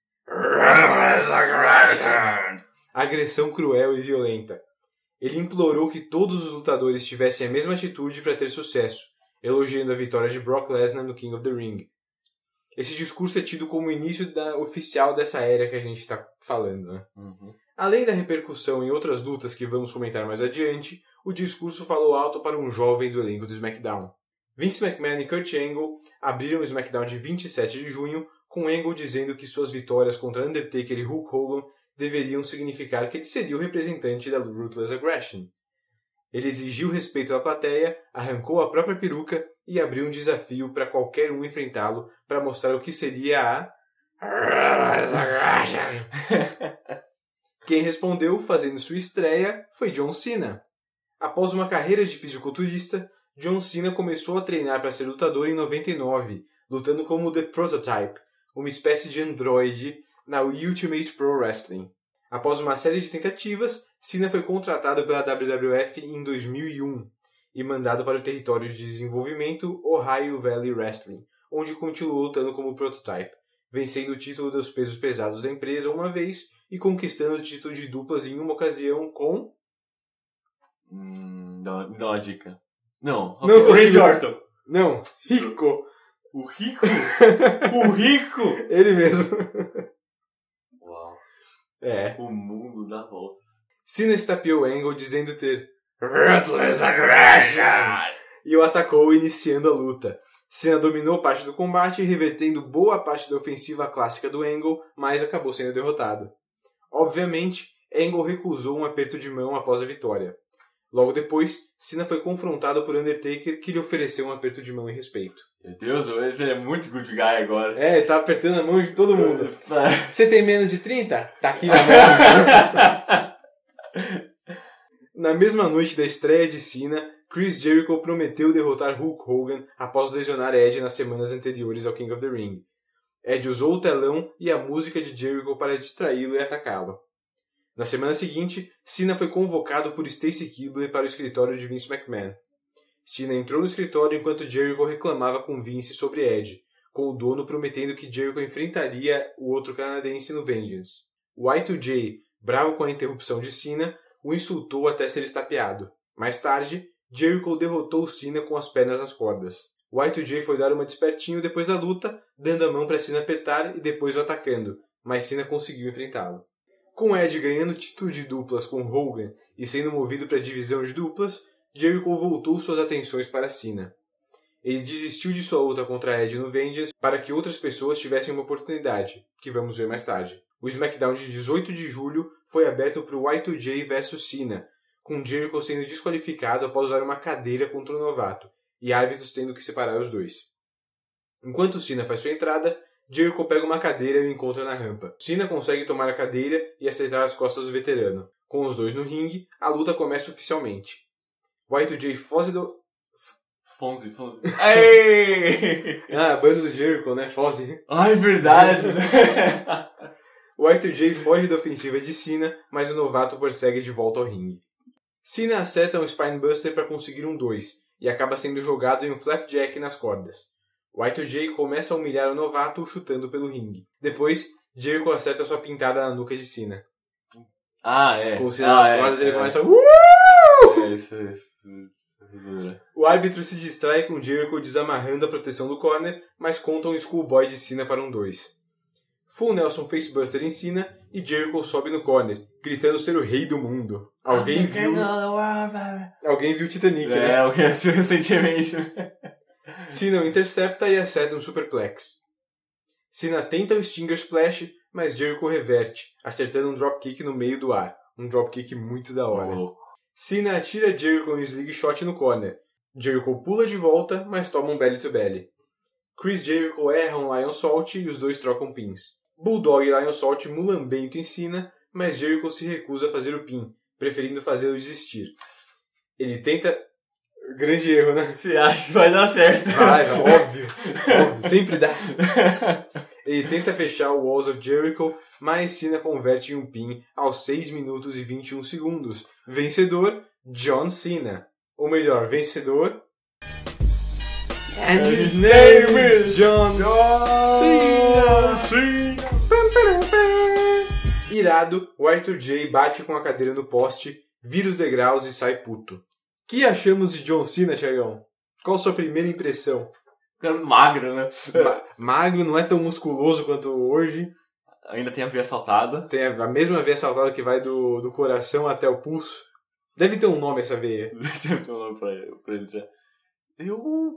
agressão cruel e violenta. Ele implorou que todos os lutadores tivessem a mesma atitude para ter sucesso, elogiando a vitória de Brock Lesnar no King of the Ring. Esse discurso é tido como o início da, oficial dessa era que a gente está falando, né? Uhum. Além da repercussão em outras lutas que vamos comentar mais adiante, o discurso falou alto para um jovem do elenco do SmackDown. Vince McMahon e Kurt Angle abriram o SmackDown de vinte e sete de junho, com Angle dizendo que suas vitórias contra Undertaker e Hulk Hogan deveriam significar que ele seria o representante da Ruthless Aggression. Ele exigiu respeito à plateia, arrancou a própria peruca e abriu um desafio para qualquer um enfrentá-lo para mostrar o que seria a Ruthless Aggression. Quem respondeu, fazendo sua estreia, foi John Cena. Após uma carreira de fisiculturista, John Cena começou a treinar para ser lutador em noventa e nove, lutando como The Prototype, uma espécie de androide na Ultimate Pro Wrestling. Após uma série de tentativas, Cena foi contratado pela W W F em dois mil e um e mandado para o território de desenvolvimento Ohio Valley Wrestling, onde continuou lutando como Prototype, vencendo o título dos pesos pesados da empresa uma vez e conquistando o título de duplas em uma ocasião com... Hum, dá, dá uma dica. Não, não o Randy Orton. Não, Rico. O Rico? O Rico? Ele mesmo. Uau. É. O mundo dá voltas. Cena estapeou Angle dizendo ter Ruthless Aggression e o atacou iniciando a luta. Cena dominou parte do combate, revertendo boa parte da ofensiva clássica do Angle, mas acabou sendo derrotado. Obviamente, Angle recusou um aperto de mão após a vitória. Logo depois, Cena foi confrontado por Undertaker, que lhe ofereceu um aperto de mão em respeito. Meu Deus, ele é muito good guy agora. É, ele tá apertando a mão de todo mundo. Você tem menos de trinta? Tá aqui na mão. Na mesma noite da estreia de Cena, Chris Jericho prometeu derrotar Hulk Hogan após lesionar Edge nas semanas anteriores ao King of the Ring. Edge usou o telão e a música de Jericho para distraí-lo e atacá-lo. Na semana seguinte, Cena foi convocado por Stacy Keibler para o escritório de Vince McMahon. Cena entrou no escritório enquanto Jericho reclamava com Vince sobre Edge, com o dono prometendo que Jericho enfrentaria o outro canadense no Vengeance. O Y dois J, bravo com a interrupção de Cena, o insultou até ser estapeado. Mais tarde, Jericho derrotou Cena com as pernas nas cordas. Y dois J foi dar uma despertinho depois da luta, dando a mão para Cena apertar e depois o atacando, mas Cena conseguiu enfrentá-lo. Com Edge ganhando o título de duplas com Hogan e sendo movido para a divisão de duplas, Jericho voltou suas atenções para Cena. Ele desistiu de sua luta contra Edge no Vengeance para que outras pessoas tivessem uma oportunidade, que vamos ver mais tarde. O SmackDown de dezoito de julho foi aberto para o Y dois J versus Cena, com Jericho sendo desqualificado após usar uma cadeira contra o novato, e árbitros tendo que separar os dois. Enquanto Cena faz sua entrada, Jericho pega uma cadeira e o encontra na rampa. Cena consegue tomar a cadeira e acertar as costas do veterano. Com os dois no ringue, a luta começa oficialmente. Y dois J foge do... Fonzi, Fonzi. Aê! Ah, a banda do Jericho, né? Foge. Ai, verdade. O Y dois J foge da ofensiva de Cena, mas o novato persegue de volta ao ringue. Cena acerta um Spinebuster para conseguir um dois e acaba sendo jogado em um Flapjack nas cordas. O Y dois J começa a humilhar o novato chutando pelo ringue. Depois, Jericho acerta sua pintada na nuca de Cena. Ah, é. Com o Cena ah, nas é, cordas, é, ele é. começa... Uh! É, isso é... O árbitro se distrai com Jericho desamarrando a proteção do corner, mas conta um Schoolboy de Cena para um dois. Full Nelson Facebuster em Cena e Jericho sobe no corner, gritando ser o rei do mundo. Alguém viu... Alguém viu Titanic, É, né? alguém assistiu recentemente. Cena o intercepta e acerta um Superplex. Cena tenta o Stinger Splash, mas Jericho reverte, acertando um Dropkick no meio do ar. Um Dropkick muito da hora. Louco. Cena atira Jericho um Sling Shot no corner. Jericho pula de volta, mas toma um Belly to Belly. Chris Jericho erra um Lion Salt e os dois trocam pins. Bulldog e Lion Salt mulambento em Cena, mas Jericho se recusa a fazer o pin, preferindo fazê-lo desistir. Ele tenta... Grande erro, né? Você acha que vai dar certo? Vai, óbvio. óbvio. Sempre dá. Ele tenta fechar o Walls of Jericho, mas Cena converte em um pin aos seis minutos e vinte e um segundos. Vencedor, John Cena. Ou melhor, vencedor... And his name is John Cena. Irado, o Y dois J bate com a cadeira no poste, vira os degraus e sai puto. O que achamos de John Cena, Thiagão? Qual a sua primeira impressão? Cara magro, né? Ma- magro, não é tão musculoso quanto hoje. Ainda tem a veia saltada. Tem a mesma veia saltada que vai do, do coração até o pulso. Deve ter um nome essa veia. Deve ter um nome pra ele, pra ele já. Eu...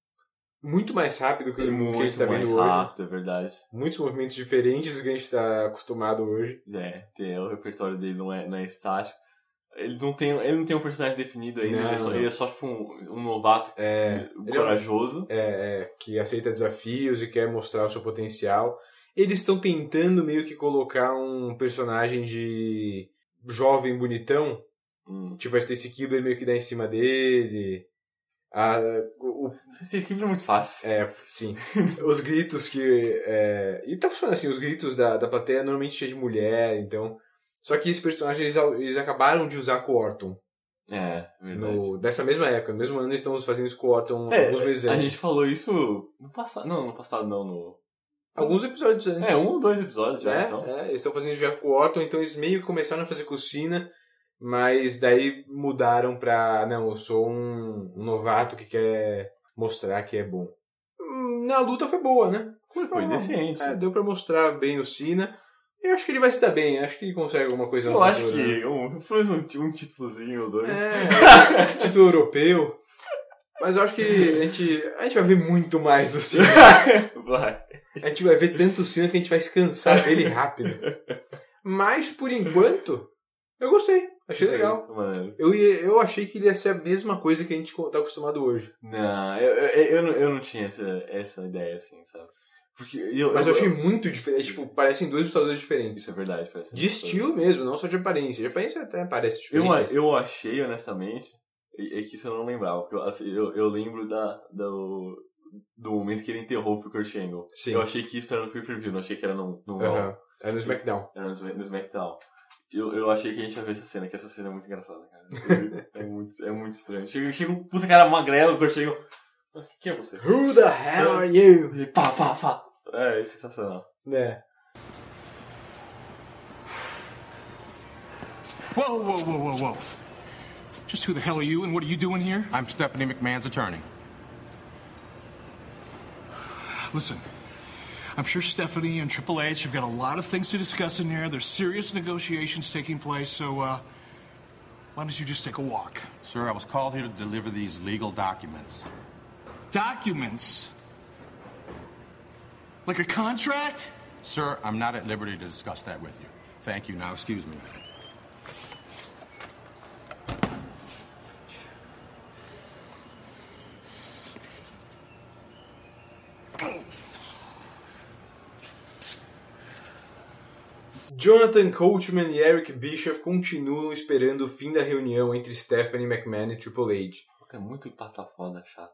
Muito mais rápido que o que a gente Muito está mais vendo hoje. rápido, é verdade. Muitos movimentos diferentes do que a gente está acostumado hoje. É, tem, o repertório dele não é, não é estático. Ele não, tem, ele não tem um personagem definido ainda, Não, ele, é só, não. ele é só tipo um, um novato É, ele é um- corajoso. É, é, que aceita desafios e quer mostrar o seu potencial. Eles estão tentando meio que colocar um personagem de jovem bonitão. Hum. Tipo, a Stacy Kidder meio que dá em cima dele. A, o, o- Esse esquiva é muito fácil. é, sim. Os gritos que... É, e tá funcionando assim, os gritos da, da plateia normalmente cheios de mulher, então... Só que esse personagem, eles, eles acabaram de usar com o Orton. É, verdade. No, dessa mesma época, no mesmo ano, eles estão fazendo isso com o Orton É, alguns meses a antes. gente falou isso no passado. Não, no passado não, no... Alguns episódios antes. É, um ou dois episódios já, É, então. é, eles estão fazendo já com o Orton, então eles meio que começaram a fazer com o Cena, mas daí mudaram pra, não, eu sou um, um novato que quer mostrar que é bom. Hum, Na luta foi boa, né? Foi, foi decente. É, deu pra mostrar bem o Cena. Eu acho que ele vai se dar bem, acho que ele consegue alguma coisa no Eu acho futuro, né? que um, foi um, um títulozinho ou dois. É, título europeu. Mas eu acho que a gente, a gente vai ver muito mais do Cena. Vai. A gente vai ver tanto Cena que a gente vai se cansar dele rápido. Mas, por enquanto, eu gostei. Achei legal. Mano. Eu, ia- eu achei que ele ia ser a mesma coisa que a gente tá acostumado hoje. Não, eu, eu, eu, não, eu não tinha essa, essa ideia assim, sabe? Porque eu, Mas eu achei muito diferente. Tipo, parecem dois lutadores diferentes. Isso é verdade. Parece De estilo mesmo, não só de aparência. De aparência até parece Eu, diferente. eu achei, honestamente, é é que isso eu não lembrava. Porque eu, assim, eu, eu lembro da, do, do momento que ele enterrou o Kurt Angle. Sim. Eu achei que isso era no pay-per-view, não achei que era no, no Raw. Aham. É no SmackDown. Era no, Smack- no SmackDown. Eu, eu achei que a gente ia ver essa cena, que essa cena é muito engraçada, cara. É muito, é muito estranho. Chega, chega um puta cara magrelo, o Kurt Angle... Quem é você? Who the hell are you? E pá, pá, pá. É, é sensacional. É. Whoa, whoa, whoa, whoa, whoa. Just who the hell are you and what are you doing here? I'm Stephanie McMahon's attorney. Listen, I'm sure Stephanie and Triple H have got a lot of things to discuss in there. There's serious negotiations taking place, so, uh, why don't you just take a walk? Sir, I was called here to deliver these legal documents. Documents? Like a contract? Sir, I'm not at liberty to discuss that with you. Thank you. Now, excuse me. Jonathan Coachman e Eric Bischoff continuam esperando o fim da reunião entre Stephanie McMahon e Triple H. É muito pata foda chato.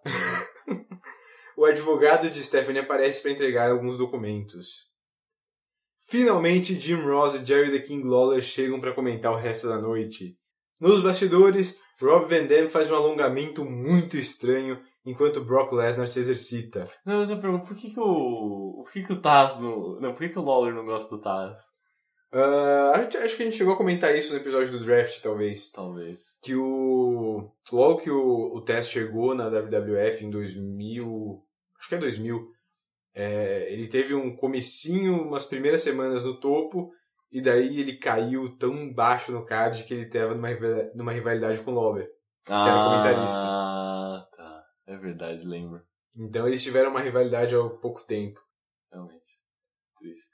O advogado de Stephanie aparece para entregar alguns documentos. Finalmente, Jim Ross e Jerry the King Lawler chegam para comentar o resto da noite. Nos bastidores, Rob Van Dam faz um alongamento muito estranho enquanto Brock Lesnar se exercita. Não, eu pergunto, por que que o... Por que que o Taz não... Não, por que que o Lawler não gosta do Taz? Uh, acho, acho que a gente chegou a comentar isso no episódio do draft, talvez. Talvez. Que o... Logo que o, o Taz chegou na W W F em dois mil... Acho que é dois mil. É, ele teve um comecinho, umas primeiras semanas no topo, e daí ele caiu tão baixo no card que ele estava numa, numa rivalidade com o Lawler, que ah, era comentarista. Ah, tá. É verdade, lembro. Então eles tiveram uma rivalidade há pouco tempo. Realmente. Triste.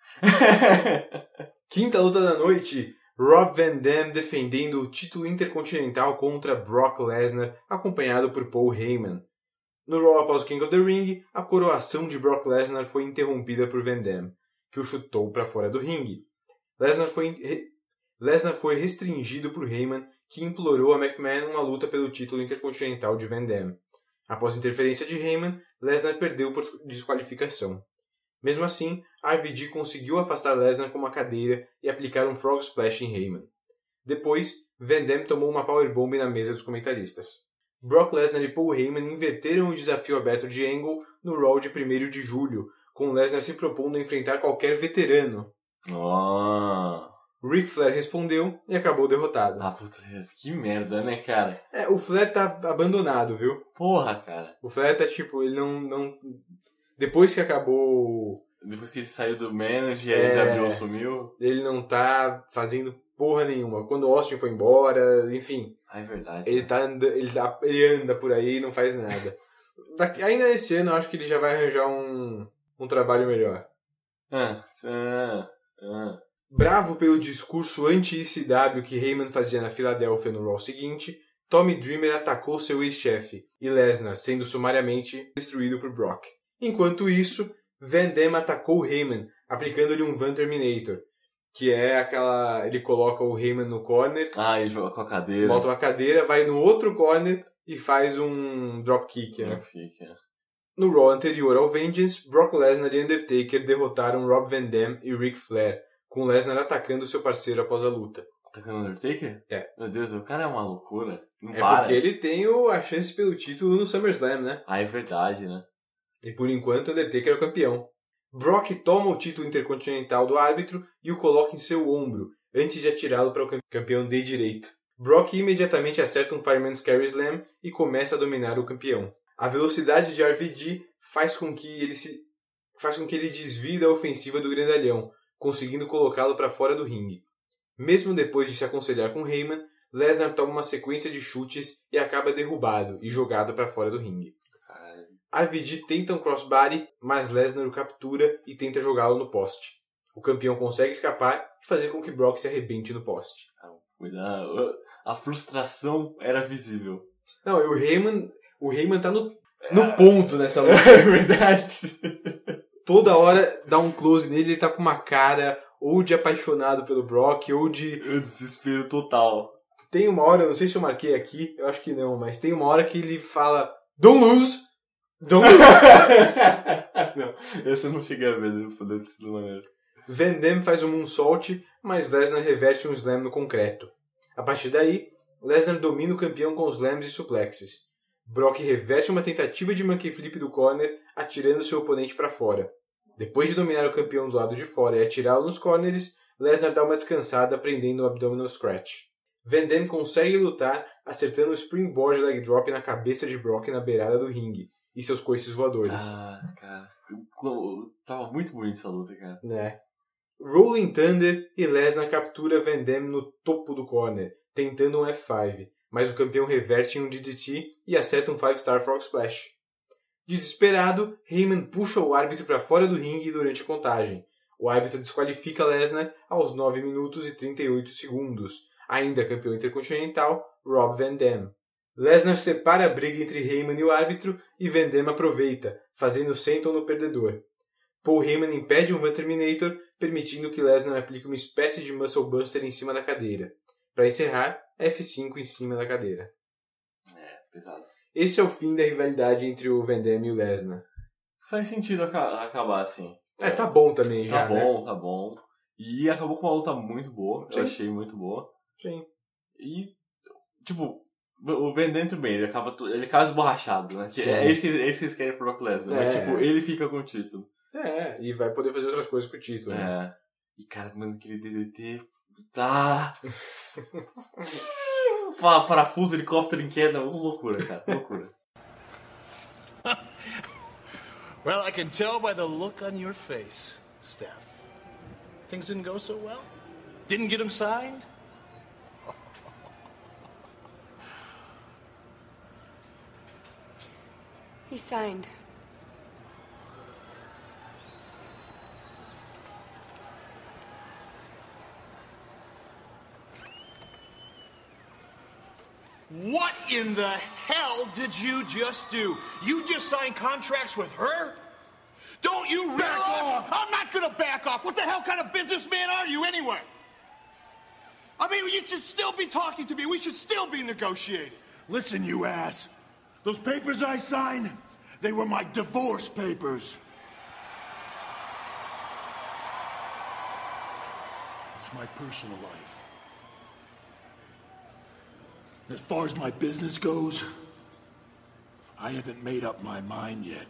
Quinta luta da noite, Rob Van Dam defendendo o título intercontinental contra Brock Lesnar, acompanhado por Paul Heyman. No Raw após o King of the Ring, a coroação de Brock Lesnar foi interrompida por Van Dam, que o chutou para fora do ringue. Lesnar foi, re... Lesnar foi restringido por Heyman, que implorou a McMahon uma luta pelo título intercontinental de Van Dam. Após interferência de Heyman, Lesnar perdeu por desqualificação. Mesmo assim, R V D conseguiu afastar Lesnar com uma cadeira e aplicar um Frog Splash em Heyman. Depois, Van Dam tomou uma powerbomb na mesa dos comentaristas. Brock Lesnar e Paul Heyman inverteram o desafio aberto de Angle no Raw de primeiro de julho, com Lesnar se propondo a enfrentar qualquer veterano. Oh. Ric Flair respondeu e acabou derrotado. Ah, puta, que merda, né, cara? É, o Flair tá abandonado, viu? Porra, cara. O Flair tá tipo, ele não... não... Depois que acabou... Depois que ele saiu do manager e é... a W sumiu... Ele não tá fazendo porra nenhuma. Quando o Austin foi embora, enfim... Ah, é verdade. Ele, tá anda, ele, tá, ele anda por aí e não faz nada. Daqui, ainda esse ano eu acho que ele já vai arranjar um, um trabalho melhor. Ah, ah, ah. Bravo pelo discurso anti-E C W que Heyman fazia na Filadélfia no Raw seguinte, Tommy Dreamer atacou seu ex-chefe e Lesnar, sendo sumariamente destruído por Brock. Enquanto isso, Van Dam atacou Heyman, aplicando-lhe um Van Terminator. Que é aquela... Ele coloca o Heyman no corner. Ah, ele joga com a cadeira. Bota uma cadeira, vai no outro corner e faz um dropkick. Né? Dropkick, é. No Raw anterior ao Vengeance, Brock Lesnar e Undertaker derrotaram Rob Van Dam e Ric Flair, com Lesnar atacando seu parceiro após a luta. Atacando o Undertaker? É. Meu Deus, o cara é uma loucura. Não é para. porque ele tem o, a chance pelo título no SummerSlam, né? Ah, é verdade, né? E por enquanto, Undertaker é o campeão. Brock toma o título intercontinental do árbitro e o coloca em seu ombro, antes de atirá-lo para o campeão de direito. Brock imediatamente acerta um Fireman's Carry Slam e começa a dominar o campeão. A velocidade de R V D faz com que ele, se... faz com que ele desvie da ofensiva do grandalhão, conseguindo colocá-lo para fora do ringue. Mesmo depois de se aconselhar com Heyman, Lesnar toma uma sequência de chutes e acaba derrubado e jogado para fora do ringue. R V D tenta um crossbody, mas Lesnar o captura e tenta jogá-lo no poste. O campeão consegue escapar e fazer com que Brock se arrebente no poste. Cuidado, a frustração era visível. Não, e o Heyman, o Heyman tá no, no ponto nessa luta. É verdade. Toda hora dá um close nele, ele tá com uma cara ou de apaixonado pelo Brock, ou de... desespero total. Tem uma hora, eu não sei se eu marquei aqui, eu acho que não, mas tem uma hora que ele fala Don't lose! Don't lose! Não, essa eu não cheguei a ver, deve poder ter sido maneiro. Van Dam faz um moonsault, mas Lesnar reverte um slam no concreto. A partir daí, Lesnar domina o campeão com slams e suplexes. Brock reverte uma tentativa de monkey flip do corner, atirando seu oponente para fora. Depois de dominar o campeão do lado de fora e atirá-lo nos corners, Lesnar dá uma descansada prendendo o abdominal scratch. Van Damme consegue lutar, acertando o Springboard Leg Drop na cabeça de Brock na beirada do ringue e seus coices voadores. Ah, cara. Tava muito bonito essa luta, cara. Né? Rolling Thunder e Lesnar captura Van Damme no topo do corner, tentando um F cinco, mas o campeão reverte em um D D T e acerta um five star Frog Splash. Desesperado, Heyman puxa o árbitro para fora do ringue durante a contagem. O árbitro desqualifica Lesnar aos nove minutos e trinta e oito segundos. Ainda campeão intercontinental, Rob Van Dam. Lesnar separa a briga entre Heyman e o árbitro e Van Dam aproveita, fazendo senton no perdedor. Paul Heyman impede um Run Terminator, permitindo que Lesnar aplique uma espécie de Muscle Buster em cima da cadeira. Para encerrar, F cinco em cima da cadeira. É, pesado. Esse é o fim da rivalidade entre o Van Dam e o Lesnar. Faz sentido aca- acabar assim. É, tá bom também já, Tá bom, né? tá bom. E acabou com uma luta muito boa. Sim. Eu achei muito boa. Sim. E, tipo, o Ben Dentro bem, ele acaba, ele acaba esborrachado, né? Que Sim. é, isso que, é isso que eles querem pro Brock Lesnar. Mas, É. tipo, ele fica com o título. É, e vai poder fazer outras coisas com o título. Né? É. E, cara, mano, aquele D D T... Tá... Parafuso, helicóptero em queda. Uma loucura, cara. Loucura. Well, I can tell by the look on your face, Steph. Things didn't go so well? Didn't get him signed? He signed. What in the hell did you just do? You just signed contracts with her? Don't you realize? Back off! I'm not gonna back off. What the hell kind of businessman are you anyway? I mean, you should still be talking to me. We should still be negotiating. Listen, you ass. Those papers I signed, they were my divorce papers. It's my personal life. As far as my business goes, I haven't made up my mind yet.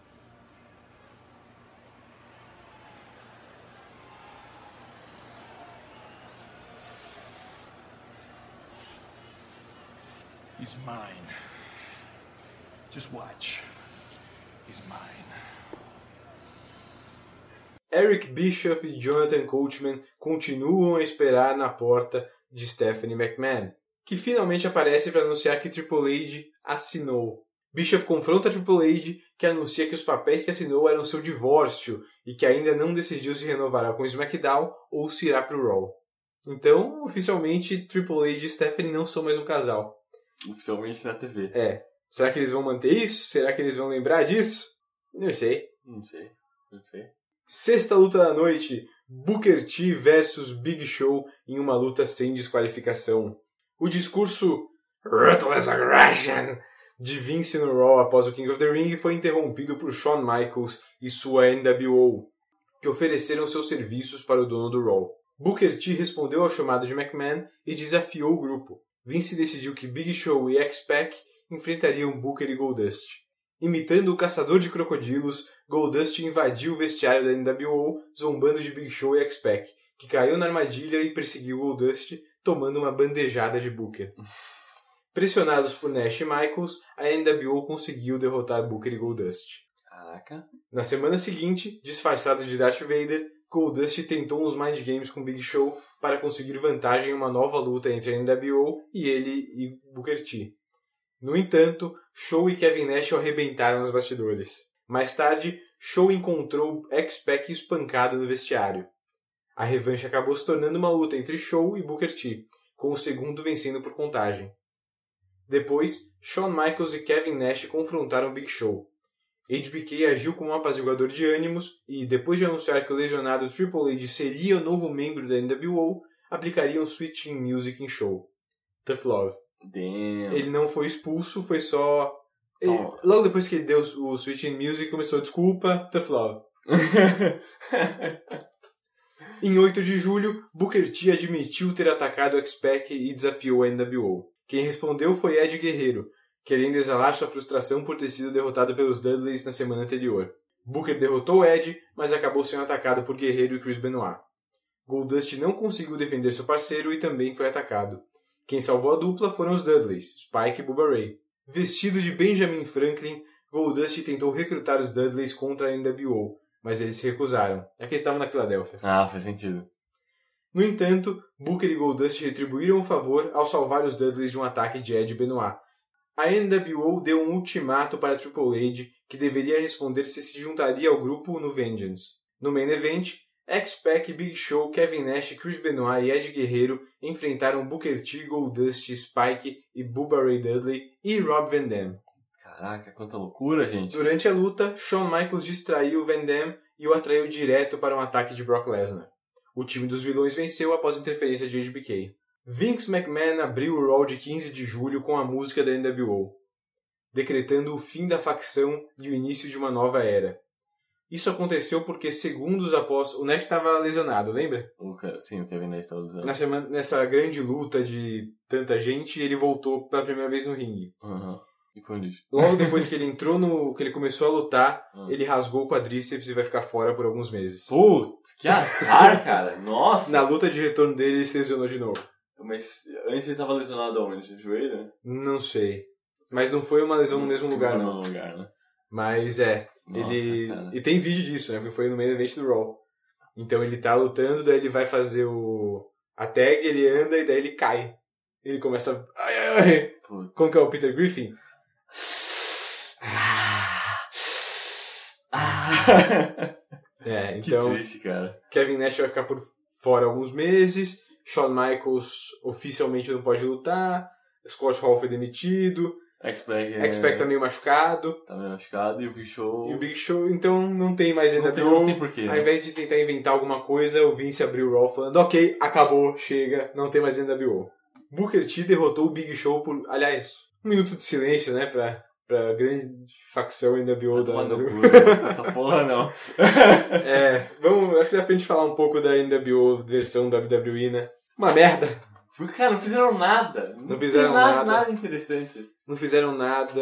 He's mine. Just watch. He's mine. Eric Bischoff e Jonathan Coachman continuam a esperar na porta de Stephanie McMahon, que finalmente aparece para anunciar que Triple H assinou. Bischoff confronta Triple H, que anuncia que os papéis que assinou eram seu divórcio e que ainda não decidiu se renovará com o SmackDown ou se irá para o Raw. Então, oficialmente, Triple H e Stephanie não são mais um casal. Oficialmente na T V. É. Será que eles vão manter isso? Será que eles vão lembrar disso? Não sei. Não sei. Não sei. Sexta luta da noite. Booker T versus Big Show em uma luta sem desqualificação. O discurso Ruthless Aggression de Vince no Raw após o King of the Ring foi interrompido por Shawn Michaels e sua N W O, que ofereceram seus serviços para o dono do Raw. Booker T respondeu ao chamado de McMahon e desafiou o grupo. Vince decidiu que Big Show e X-Pac enfrentariam Booker e Goldust. Imitando o caçador de crocodilos, Goldust invadiu o vestiário da N W O, zombando de Big Show e X-Pac, que caiu na armadilha e perseguiu Goldust, tomando uma bandejada de Booker. Pressionados por Nash e Michaels, a N W O conseguiu derrotar Booker e Goldust. Caraca. Na semana seguinte, disfarçado de Darth Vader, Goldust tentou uns Mind Games com Big Show para conseguir vantagem em uma nova luta entre a N W O e ele e Booker T. No entanto, Show e Kevin Nash o arrebentaram nos bastidores. Mais tarde, Show encontrou X-Pac espancado no vestiário. A revanche acabou se tornando uma luta entre Show e Booker T, com o segundo vencendo por contagem. Depois, Shawn Michaels e Kevin Nash confrontaram Big Show. H B K agiu como um apaziguador de ânimos e, depois de anunciar que o lesionado Triple H seria o novo membro da N W O, aplicaria um Switching Music em Show. Tough Love. Damn. Ele não foi expulso, foi só... Ele, logo depois que ele deu o Switching Music, começou, desculpa, Tough Love. Em oito de julho, Booker T admitiu ter atacado o X-Pac e desafiou a N W O. Quem respondeu foi Ed Guerreiro, querendo exalar sua frustração por ter sido derrotado pelos Dudleys na semana anterior. Booker derrotou Ed, mas acabou sendo atacado por Guerreiro e Chris Benoit. Goldust não conseguiu defender seu parceiro e também foi atacado. Quem salvou a dupla foram os Dudleys, Spike e Bubba Ray. Vestido de Benjamin Franklin, Goldust tentou recrutar os Dudleys contra a N W O, mas eles se recusaram, já que eles estavam na Filadélfia. Ah, faz sentido. No entanto, Booker e Goldust retribuíram o favor ao salvar os Dudleys de um ataque de Ed Benoit. A N W O deu um ultimato para Triple H, que deveria responder se se juntaria ao grupo no Vengeance. No Main Event, X-Pac, Big Show, Kevin Nash, Chris Benoit e Ed Guerreiro enfrentaram Booker T, Goldust, Spike e Bubba Ray Dudley e Rob Van Dam. Caraca, quanta loucura, gente. Durante a luta, Shawn Michaels distraiu Van Dam e o atraiu direto para um ataque de Brock Lesnar. O time dos vilões venceu após interferência de H B K. Vince McMahon abriu o Raw de quinze de julho com a música da N W O, decretando o fim da facção e o início de uma nova era. Isso aconteceu porque segundos após... O Nash estava lesionado, lembra? O, sim, o Kevin Nash estava lesionado. Na semana, nessa grande luta de tanta gente, ele voltou pela primeira vez no ringue. Uhum. E foi um lixo. Logo depois que ele entrou no... que ele começou a lutar, uhum. ele rasgou o quadríceps e vai ficar fora por alguns meses. Putz, que azar, cara. Nossa. Na luta de retorno dele, ele se lesionou de novo. Mas antes ele estava lesionado aonde? No joelho? Não sei. Mas não foi uma lesão no mesmo lugar, não. não. No mesmo lugar, né? Mas é... Nossa, ele cara. E tem vídeo disso, né? Porque foi no main event do Raw. Então ele tá lutando, daí ele vai fazer o a tag, ele anda e daí ele cai. Ele começa a... Ai, ai, ai. Puta. Como que é o Peter Griffin? É, então... Que triste, cara. Kevin Nash vai ficar por fora alguns meses. Shawn Michaels oficialmente não pode lutar. Scott Hall foi demitido. X-Pac é... X-Pac tá meio machucado. Tá meio machucado e o Big Show... E o Big Show, então, não tem mais N W O. Não tem, não tem porquê. Ao Né? invés de tentar inventar alguma coisa, o Vince abriu o Raw falando, ok, acabou, chega, não tem mais N W O. Booker T derrotou o Big Show por, aliás, um minuto de silêncio, né, pra, pra grande facção N W O da... Essa porra não. É, vamos, acho que dá pra gente falar um pouco da N W O versão W W E, né? Uma merda. Porque, cara, não fizeram nada. Não, não fizeram nada, nada. Nada interessante. Não fizeram nada,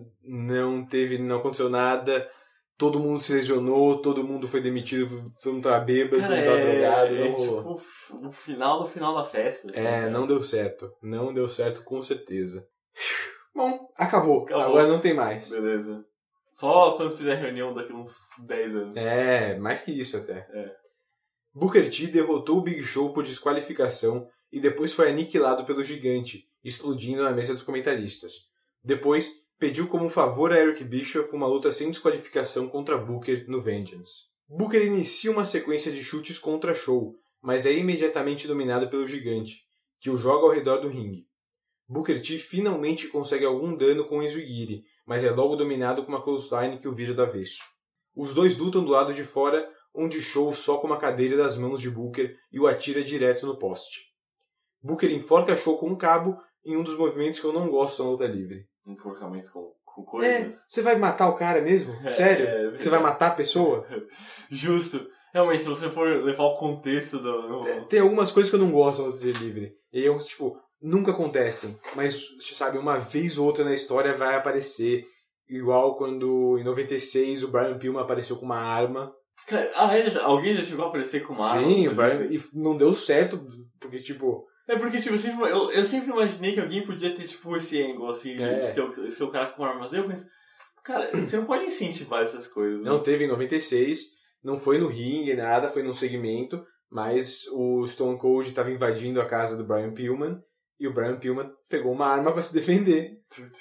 não teve, não aconteceu nada. Todo mundo se lesionou, todo mundo foi demitido, todo mundo tava bêbado, cara, todo mundo tava é, drogado, é, não é rolou. Tipo o final do final da festa. Assim, é, cara. não deu certo. Não deu certo, com certeza. Bom, acabou. acabou. Agora não tem mais. Beleza. Só quando fizer reunião daqui uns dez anos. É, mais que isso até. É. Booker T derrotou o Big Show por desqualificação e depois foi aniquilado pelo gigante, explodindo na mesa dos comentaristas. Depois, pediu como favor a Eric Bischoff uma luta sem desqualificação contra Booker no Vengeance. Booker inicia uma sequência de chutes contra Show, mas é imediatamente dominado pelo gigante, que o joga ao redor do ringue. Booker T finalmente consegue algum dano com o Enziguri, mas é logo dominado com uma clothesline que o vira do avesso. Os dois lutam do lado de fora, onde Show soca uma cadeira das mãos de Booker e o atira direto no poste. Booker enforca Show com um cabo em um dos movimentos que eu não gosto na luta livre. Enforcamentos com, com coisas? É, você vai matar o cara mesmo? Sério? É, é você vai matar a pessoa? Justo. Realmente, se você for levar o contexto do... É, tem algumas coisas que eu não gosto na luta livre. E eu, tipo, nunca acontecem. Mas, sabe, uma vez ou outra na história vai aparecer. Igual quando, em noventa e seis, o Brian Pillman apareceu com uma arma. Cara, alguém já chegou a aparecer com uma arma? Sim, o Brian... E não deu certo, porque, tipo... É porque, tipo, eu sempre, eu, eu sempre imaginei que alguém podia ter, tipo, esse angle, assim, É. de ter o, ser o cara com armas. Daí eu penso, cara, você não pode incentivar essas coisas, né? Não teve em noventa e seis, não foi no ringue, nada, foi num segmento, mas o Stone Cold estava invadindo a casa do Brian Pillman, e o Brian Pillman pegou uma arma para se defender.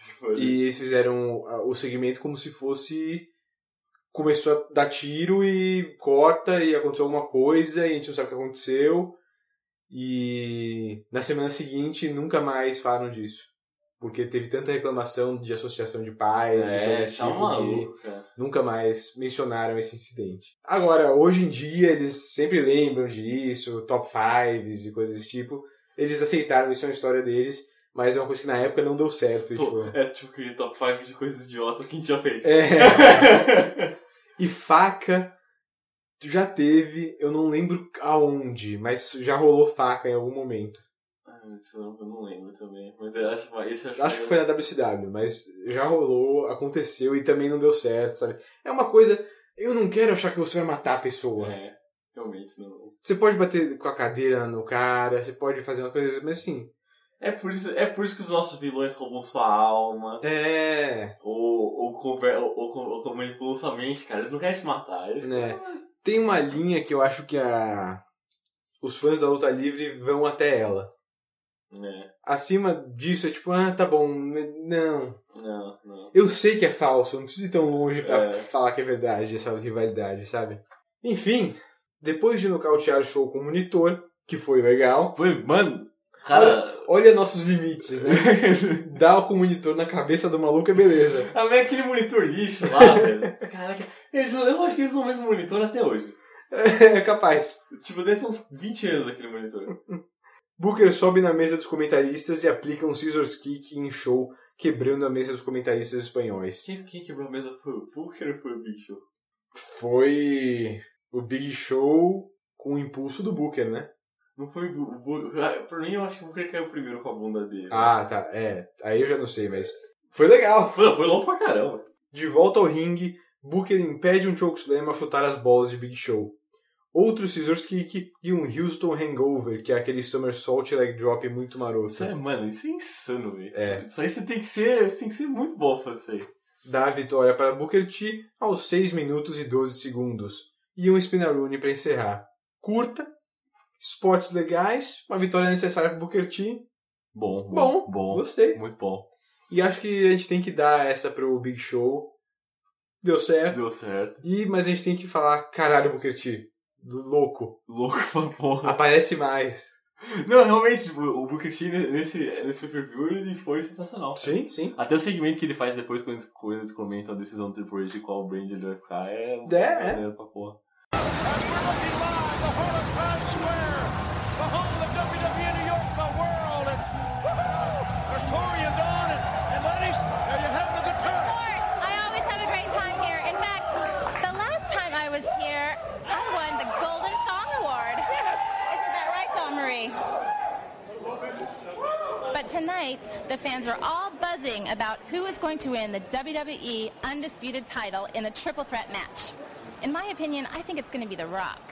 E eles fizeram o segmento como se fosse... Começou a dar tiro e corta, e aconteceu alguma coisa, e a gente não sabe o que aconteceu. E na semana seguinte nunca mais falaram disso. Porque teve tanta reclamação de associação de pais é, e coisas tá tipo maluco, que cara. nunca mais mencionaram esse incidente. Agora, hoje em dia, eles sempre lembram disso, top fives e coisas desse tipo. Eles aceitaram, isso é uma história deles, mas é uma coisa que na época não deu certo. Pô, tipo... É tipo aquele top cinco de coisas idiotas que a gente já fez. É. E faca... Já teve, eu não lembro aonde, mas já rolou faca em algum momento. Ah, isso eu não lembro também. Mas eu acho, esse eu acho, acho que foi na W C W, mas já rolou, aconteceu e também não deu certo, sabe? É uma coisa, eu não quero achar que você vai matar a pessoa. É, realmente não. Você pode bater com a cadeira no cara, você pode fazer uma coisa, mas assim, É por isso, é por isso que os nossos vilões roubam sua alma. É. Ou, ou, conver, ou, ou, ou, ou manipulam sua mente, cara. Eles não querem te matar. Eles É. querem... Tem uma linha que eu acho que a... os fãs da luta livre vão até ela. É. Acima disso é tipo, ah, tá bom, não. Não, não. Eu sei que é falso, não preciso ir tão longe pra É. falar que é verdade essa rivalidade, sabe? Enfim, depois de nocautear o show com o monitor, que foi legal. Foi, mano, cara... Olha, olha nossos limites, né? Dá com o monitor na cabeça do maluco é beleza. Ah, mas aquele monitor lixo lá, velho. Caraca, eles, eu acho que eles usam o mesmo monitor até hoje. É capaz. Tipo, deve ter uns vinte anos aquele monitor. Booker sobe na mesa dos comentaristas e aplica um scissors kick em show, quebrando a mesa dos comentaristas espanhóis. Quem, quem quebrou a mesa foi o Booker ou foi o Big Show? Foi o Big Show com o impulso do Booker, né? Não foi o Booker. Por mim, eu acho que o Booker caiu primeiro com a bunda dele. Ah, tá. É, aí eu já não sei, mas foi legal. Foi, foi louco pra caramba. De volta ao ringue, Booker impede um chokeslam ao chutar as bolas de Big Show. Outro scissors kick e um Houston Hangover, que é aquele somersault leg drop muito maroto. Isso é, mano, isso é insano, velho. É. Isso aí você tem que ser, você tem que ser muito bom pra fazer isso aí. Dá a vitória para Booker T aos seis minutos e doze segundos. E um Spinaroonie para encerrar. Curta, spots legais, uma vitória necessária para Booker T. Bom, Bom, bom, bom. Gostei. Muito bom. E acho que a gente tem que dar essa pro Big Show. Deu certo. Deu certo. E, mas a gente tem que falar, caralho, Booker T. Louco. Louco pra porra. Aparece mais. Não, realmente, tipo, o Booker T nesse, nesse pay-per-view ele foi sensacional. Cara. Sim, sim. Até o segmento que ele faz depois, quando eles, quando eles comentam a decisão do Triple H de qual brand ele vai ficar, é... É, é. maneiro pra porra. But tonight, the fans are all buzzing about who is going to win the W W E Undisputed title in the triple threat match. In my opinion, I think it's going to be The Rock.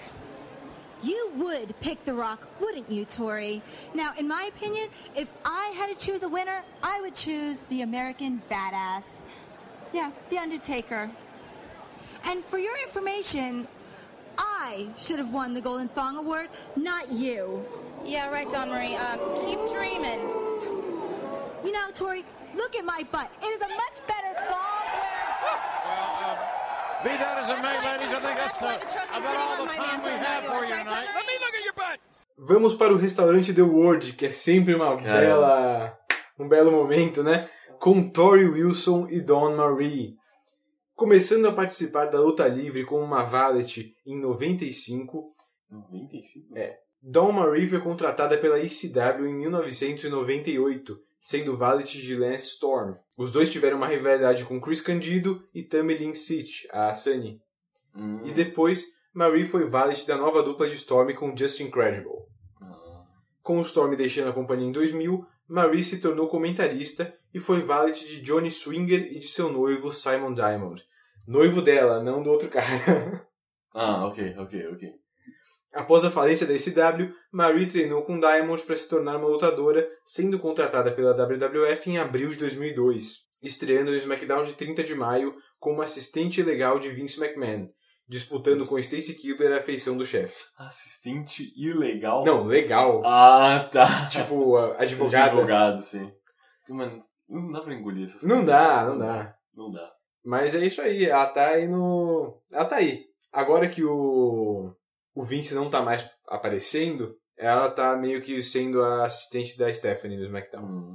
You would pick The Rock, wouldn't you, Tori? Now, in my opinion, if I had to choose a winner, I would choose the American Badass. Yeah, The Undertaker. And for your information, I should have won the Golden Thong Award, not you. Yeah, right, Dawn Marie. Um, keep dreaming. You know, Tori, look at my butt. It is a much better thong wearing... Be that as it may, ladies, I think that's uh, about all the time we have for you tonight. Let me look at your butt! Vamos para o restaurante The World, que é sempre uma Caramba. bela... um belo momento, né? Com Tori Wilson e Dawn Marie. Começando a participar da luta livre como uma valet em noventa e cinco. noventa e cinco? É. Dawn Marie foi contratada pela E C W em mil novecentos e noventa e oito, sendo valet de Lance Storm. Os dois tiveram uma rivalidade com Chris Candido e Tammy Lynn Sitch, a Sunny. Hum. E depois, Marie foi valet da nova dupla de Storm com Just Incredible. Hum. Com o Storm deixando a companhia em dois mil, Marie se tornou comentarista e foi valet de Johnny Swinger e de seu noivo Simon Diamond. Noivo dela, não do outro cara. Ah, ok, ok, ok. Após a falência da E C W, Marie treinou com Diamond para se tornar uma lutadora, sendo contratada pela W W F em abril de dois mil e dois, estreando no SmackDown de trinta de maio como assistente legal de Vince McMahon, disputando com Stacy Keibler a feição do chefe. Assistente ilegal? Não, legal. Ah, tá. Tipo, advogada. Advogado, sim. Mano, não dá pra engolir essas Não coisas. dá, não dá. Não dá. Mas é isso aí, ela tá aí no... Ela tá aí. Agora que o... o Vince não tá mais aparecendo, ela tá meio que sendo a assistente da Stephanie no SmackDown. Hum.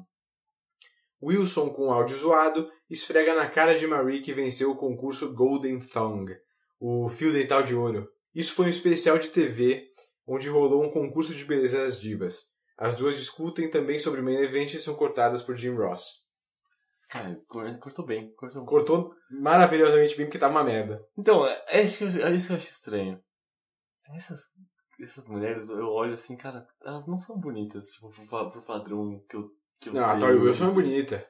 Wilson, com áudio zoado, esfrega na cara de Marie que venceu o concurso Golden Thong, o fio dental de ouro. Isso foi um especial de T V, onde rolou um concurso de beleza das divas. As duas discutem também sobre o main event e são cortadas por Jim Ross. Ah, cortou bem. Cortou, cortou maravilhosamente bem, porque tava uma merda. Então, é isso que eu, é isso que eu acho estranho. Essas, essas mulheres, eu olho assim, cara, elas não são bonitas, tipo, pro, pro padrão que eu, que eu não, tenho. A Tori Wilson é bonita.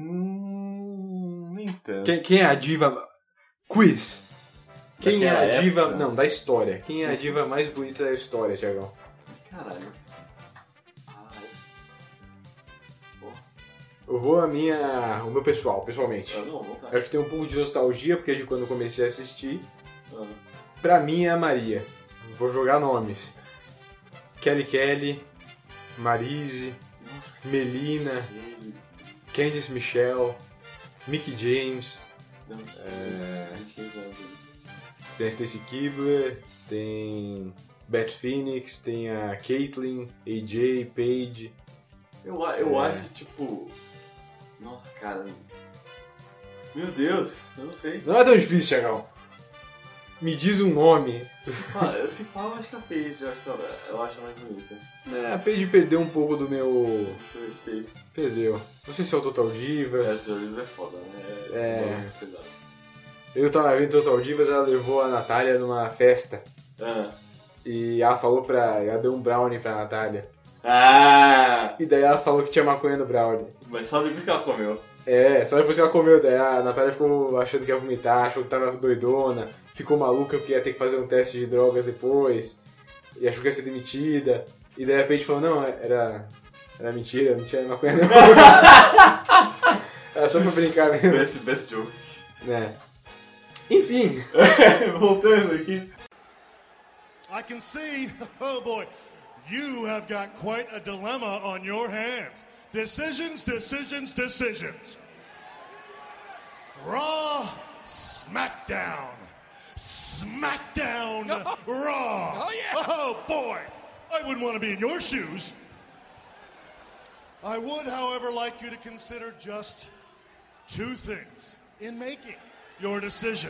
Hum, nem tanto. Quem, quem é a diva... Quiz. Quem é a época? diva... Não, da história. Quem é a diva mais bonita da história, Thiagão? Caralho. Ai. Eu vou a minha... o meu pessoal, pessoalmente. Ah, não, não tá. Eu acho que tem um pouco de nostalgia, porque é de quando eu comecei a assistir. Ah. Pra mim é a Maria. Vou jogar nomes. Kelly Kelly, Maryse, Nossa. Melina, Ele... Candice Michelle, Mickey James, Não, é... não tinha nada. tem a Stacy Keibler, tem Beth Phoenix, tem a Caitlyn, A J, Paige. Eu, eu É. acho que, tipo... Nossa, cara... Meu Deus, eu não sei. Não é tão difícil, Thiagão. Me diz um nome. Ah, eu se falo, eu acho que a Paige, eu acho, que ela- eu acho ela mais bonita. É, a Paige perdeu um pouco do meu... Seu respeito. Perdeu. Não sei se é o Total É, Divas. seu Divas é foda, né? É. é pesado. Eu tava vendo Total Divas, ela levou a Natália numa festa. Ah. E ela falou pra... ela deu um brownie pra Natália. Ah! E daí ela falou que tinha maconha no brownie. Mas só depois que ela comeu. É, só depois que ela comeu, daí a Natália ficou achando que ia vomitar, achou que tava doidona, ficou maluca porque ia ter que fazer um teste de drogas depois, e achou que ia ser demitida, e daí a repente falou, não, era, era mentira, não tinha maconha não. Era só pra brincar mesmo. Best, best joke. É. Enfim. Voltando aqui. I can see, oh boy, you have got quite a dilemma on your hands. Decisions, decisions, decisions. Raw, SmackDown. SmackDown, Raw. Oh, yeah. Oh, boy. I wouldn't want to be in your shoes. I would, however, like you to consider just two things in making your decision.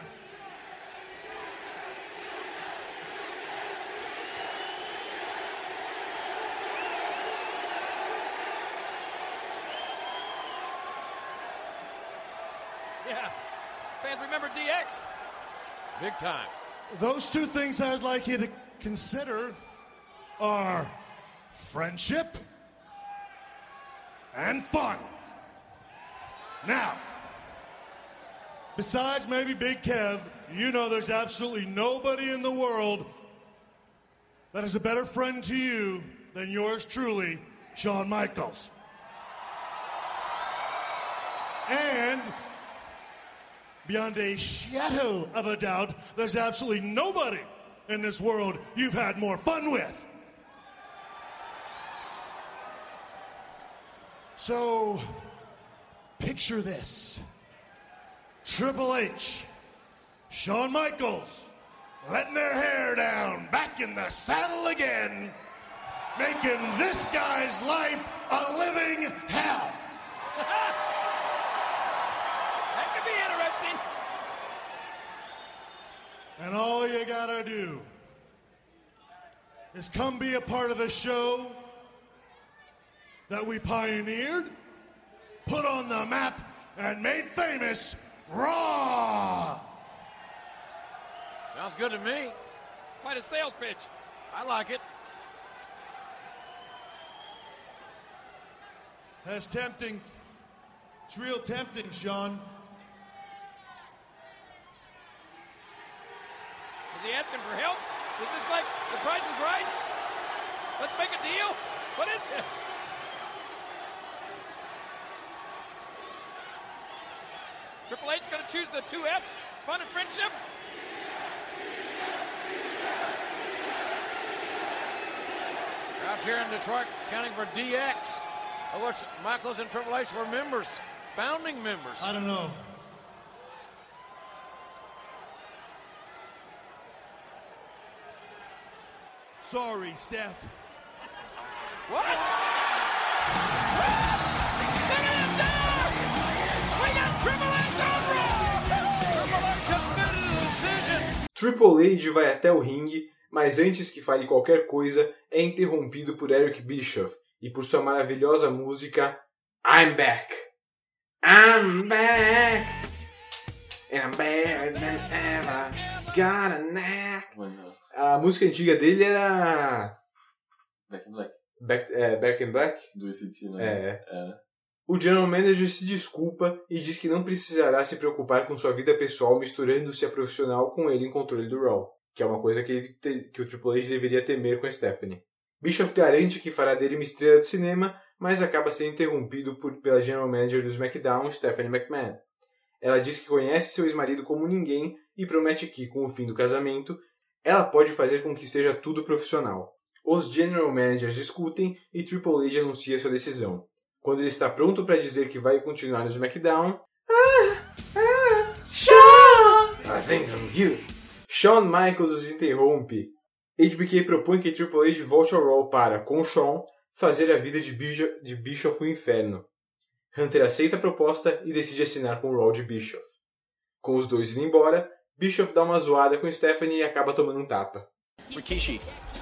Yeah. Fans remember D X. Big time. Those two things I'd like you to consider are friendship and fun. Now, besides maybe Big Kev, you know there's absolutely nobody in the world that is a better friend to you than yours truly, Shawn Michaels. And beyond a shadow of a doubt, there's absolutely nobody in this world you've had more fun with. So, picture this. Triple H, Shawn Michaels, letting their hair down, back in the saddle again, making this guy's life a living hell. That could be interesting. And all you gotta do is come be a part of the show that we pioneered, put on the map, and made famous, Raw. Sounds good to me. Quite a sales pitch. I like it. That's tempting. It's real tempting, Sean. Is he asking for help? Is this like The Price is Right? Let's make a deal? What is it? Triple H gonna choose the two F's? Fun and friendship? Out here in Detroit, counting for D X, of which Michaels and Triple H were members, founding members. I don't know. Sorry, Steph. What? Look at him down! We got Triple H on Raw! Triple H just made a decision! Triple H vai até o ringue, mas antes que fale qualquer coisa, é interrompido por Eric Bischoff e por sua maravilhosa música I'm Back. I'm back! And I'm better than ever. Got a knack. A música antiga dele era... Back in Black. Back, é, Back in Black? Do A C D C, né? É. é. O General Manager se desculpa e diz que não precisará se preocupar com sua vida pessoal misturando-se a profissional com ele em controle do Raw, que é uma coisa que, ele te, que o Triple H deveria temer com a Stephanie. Bischoff garante que fará dele uma estrela de cinema, mas acaba sendo interrompido por, pela General Manager do SmackDown, Stephanie McMahon. Ela diz que conhece seu ex-marido como ninguém e promete que, com o fim do casamento, ela pode fazer com que seja tudo profissional. Os General Managers discutem e Triple H anuncia sua decisão. Quando ele está pronto para dizer que vai continuar no SmackDown... Ah! Ah! Shawn! I think I'm you. Shawn Michaels os interrompe. H B K propõe que Triple H volte ao Raw para, com Shawn, fazer a vida de Bischoff, de Bischoff um inferno. Hunter aceita a proposta e decide assinar com o Raw de Bischoff. Com os dois indo embora, Bischoff dá uma zoada com Stephanie e acaba tomando um tapa. Rikishi,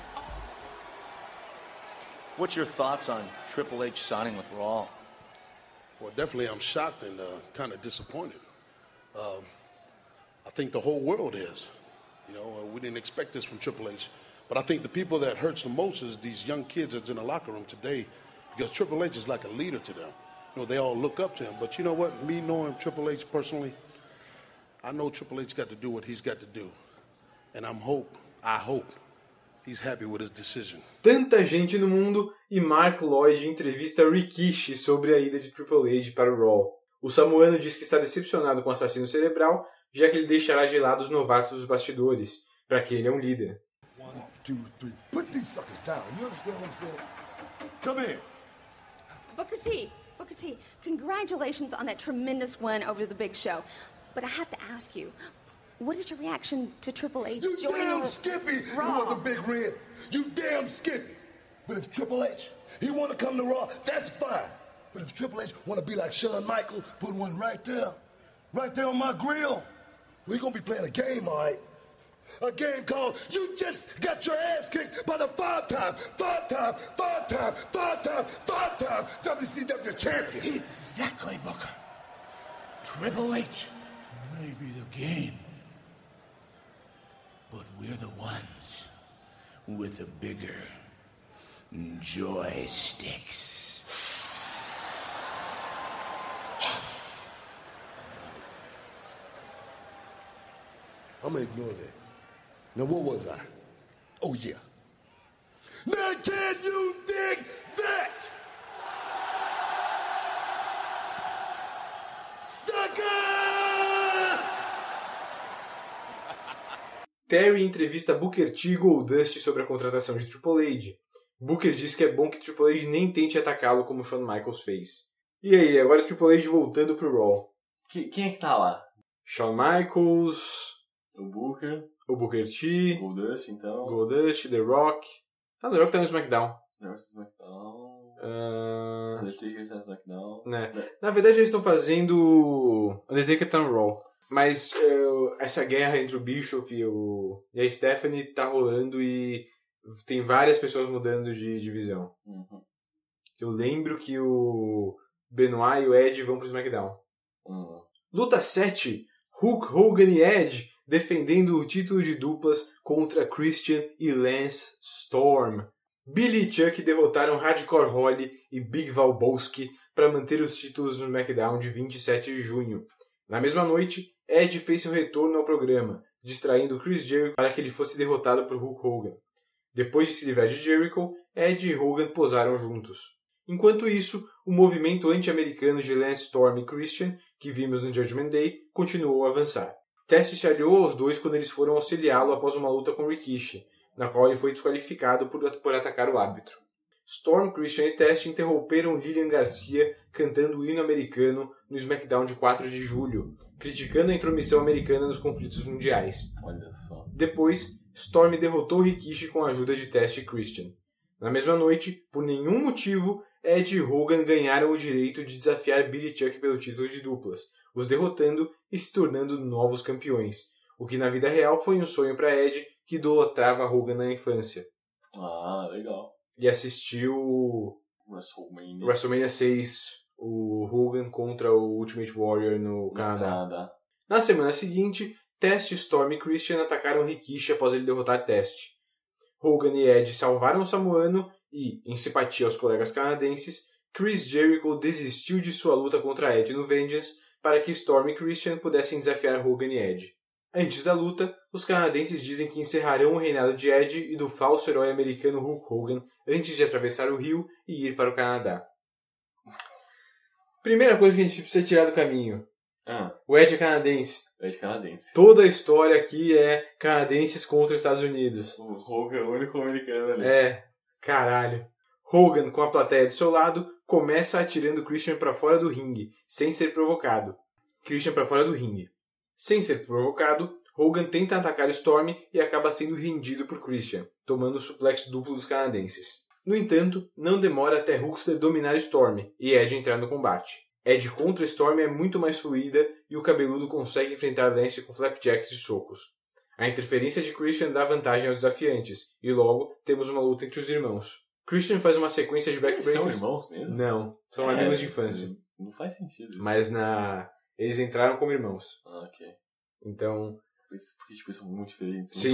what's your thoughts on Triple H signing with Raw? Well, definitely I'm shocked and uh, kind of disappointed. Um, I think the whole world is. You know, uh, we didn't expect this from Triple H. But I think the people that hurts the most is these young kids that's in the locker room today, because Triple H is like a leader to them. You know, they all look up to him. But you know what? Me knowing Triple H personally, I know Triple H got to do what he's got to do. And I'm hope, I hope, he's happy with his decision. Tanta gente no mundo e Mark Lloyd entrevista Rikishi sobre a ida de Triple H para o Raw. O samoano diz que está decepcionado com o assassino cerebral, já que ele deixará de lado os novatos dos bastidores, para que ele é um líder. One, two, three. Put these suckers down. You understand what I'm saying? Come in. Booker T, Booker T, congratulations on that tremendous win over the Big Show. But I have to ask you, what is your reaction to Triple H You joining damn Skippy! Raw? You was a big red. You damn Skippy. But if Triple H, he want to come to Raw, that's fine. But if Triple H want to be like Shawn Michaels, put one right there, right there on my grill, we're going to be playing a game, all right? A game called You Just Got Your Ass Kicked by the five-time, five-time, five-time, five-time, five-time W C W champion. Exactly, Booker. Triple H may be the game, but we're the ones with the bigger joysticks. I'm gonna ignore that. Now, what was I? Oh, yeah. Now, can you dig that? Sucker! Terry entrevista Booker T e Goldust sobre a contratação de Triple H. Booker diz que é bom que Triple H nem tente atacá-lo como Shawn Michaels fez. E aí, agora Triple H voltando pro Raw. Que, quem é que tá lá? Shawn Michaels... O Booker. O Booker T. Goldust, então. Goldust, The Rock. Ah, The Rock tá no SmackDown. The Rock tá no SmackDown. Uh... Undertaker tá no SmackDown. Né. Na verdade, eles estão fazendo... Undertaker tá no Raw. Mas uh, essa guerra entre o Bischoff e, o... e a Stephanie tá rolando e tem várias pessoas mudando de divisão. Uhum. Eu lembro que o Benoit e o Edge vão pro SmackDown. Uhum. Luta sete. Hulk Hogan e Edge defendendo o título de duplas contra Christian e Lance Storm. Billy e Chuck derrotaram Hardcore Holly e Big Valbowski para manter os títulos no SmackDown de vinte e sete de junho. Na mesma noite, Edge fez seu retorno ao programa, distraindo Chris Jericho para que ele fosse derrotado por Hulk Hogan. Depois de se livrar de Jericho, Edge e Hogan posaram juntos. Enquanto isso, o movimento anti-americano de Lance Storm e Christian, que vimos no Judgment Day, continuou a avançar. Test se aliou aos dois quando eles foram auxiliá-lo após uma luta com Rikishi, na qual ele foi desqualificado por, por atacar o árbitro. Storm, Christian e Test interromperam Lilian Garcia cantando o hino americano no SmackDown de quatro de julho, criticando a intromissão americana nos conflitos mundiais. Olha só. Depois, Storm derrotou Rikishi com a ajuda de Test e Christian. Na mesma noite, por nenhum motivo, Edge e Hogan ganharam o direito de desafiar Billy e Chuck pelo título de duplas, os derrotando e se tornando novos campeões, o que na vida real foi um sonho para Edge, que idolatrava Hogan na infância. Ah, legal. E assistiu WrestleMania, WrestleMania seis, o Hogan contra o Ultimate Warrior no, no Canadá. Canadá. Na semana seguinte, Test, Storm e Christian atacaram Rikishi após ele derrotar Test. Hogan e Edge salvaram o samoano e, em simpatia aos colegas canadenses, Chris Jericho desistiu de sua luta contra Edge no Vengeance para que Storm e Christian pudessem desafiar Hogan e Edge. Antes da luta, os canadenses dizem que encerrarão o reinado de Edge e do falso herói americano Hulk Hogan antes de atravessar o rio e ir para o Canadá. Primeira coisa que a gente precisa tirar do caminho. Ah. O Edge é canadense. O Edge canadense. Toda a história aqui é canadenses contra os Estados Unidos. O Hogan é o único americano ali. É, caralho. Hogan, com a plateia do seu lado, começa atirando Christian para fora do ringue, sem ser provocado. Christian para fora do ringue. Sem ser provocado, Hogan tenta atacar Storm e acaba sendo rendido por Christian, tomando o suplex duplo dos canadenses. No entanto, não demora até Hulkster dominar Storm e Edge entrar no combate. Edge contra Storm é muito mais fluida e o cabeludo consegue enfrentar Lance com flapjacks e socos. A interferência de Christian dá vantagem aos desafiantes e logo temos uma luta entre os irmãos. Christian faz uma sequência de backbreakers. Eles são irmãos mesmo? Não, são é, amigos de infância. Não faz sentido isso. Mas na... eles entraram como irmãos. Ah, ok. Então... Porque tipo, eles são muito diferentes. Sim.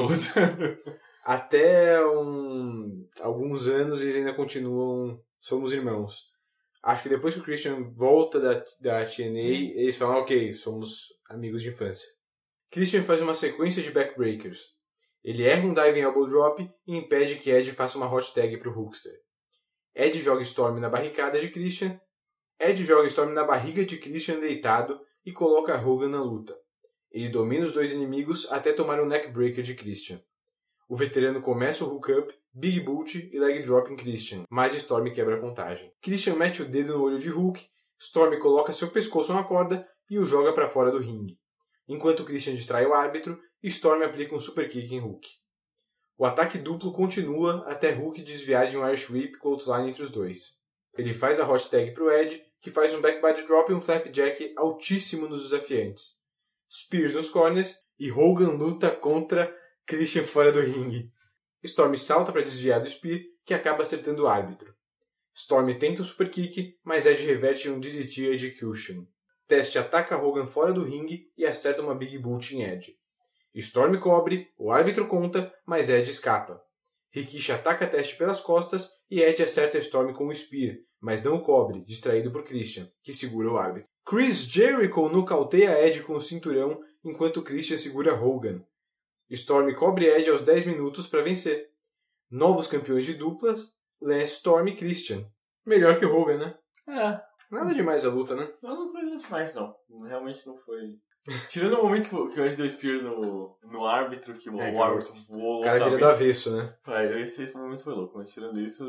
Até um... alguns anos eles ainda continuam somos irmãos. Acho que depois que o Christian volta da, da T N A, hum. eles falam, ok, somos amigos de infância. Christian faz uma sequência de backbreakers. Ele erra um diving elbow drop e impede que Edge faça uma hot tag para o Hulkster. Edge joga Storm na barricada de Christian. Edge joga Storm na barriga de Christian deitado e coloca Hogan na luta. Ele domina os dois inimigos até tomar um neckbreaker de Christian. O veterano começa o hook-up, big boot e leg drop em Christian, mas Storm quebra a contagem. Christian mete o dedo no olho de Hulk, Storm coloca seu pescoço na corda e o joga para fora do ringue. Enquanto Christian distrai o árbitro, Storm aplica um super kick em Hulk. O ataque duplo continua até Hulk desviar de um Irish Whip clothesline entre os dois. Ele faz a hot tag para o Edge, que faz um backbody drop e um flapjack altíssimo nos desafiantes. Spears nos corners e Hogan luta contra Christian fora do ringue. Storm salta para desviar do Spear, que acaba acertando o árbitro. Storm tenta um super kick, mas Edge reverte um D D T execution. Test ataca Hogan fora do ringue e acerta uma big boot em Edge. Storm cobre, o árbitro conta, mas Edge escapa. Rikishi ataca Test pelas costas e Edge acerta Storm com o Spear, mas não o cobre, distraído por Christian, que segura o árbitro. Chris Jericho nocauteia Edge com o cinturão, enquanto Christian segura Hogan. Storm cobre Edge aos dez minutos para vencer. Novos campeões de duplas, Lance Storm e Christian. Melhor que o Hogan, né? É. Nada demais a luta, né? Não, não foi nada demais, não. Realmente não foi. Tirando o momento que o, que o Edge deu Spear no, no árbitro, que o, é, o árbitro voou. O cara vira do avesso, né? É, esse momento foi louco, mas tirando isso.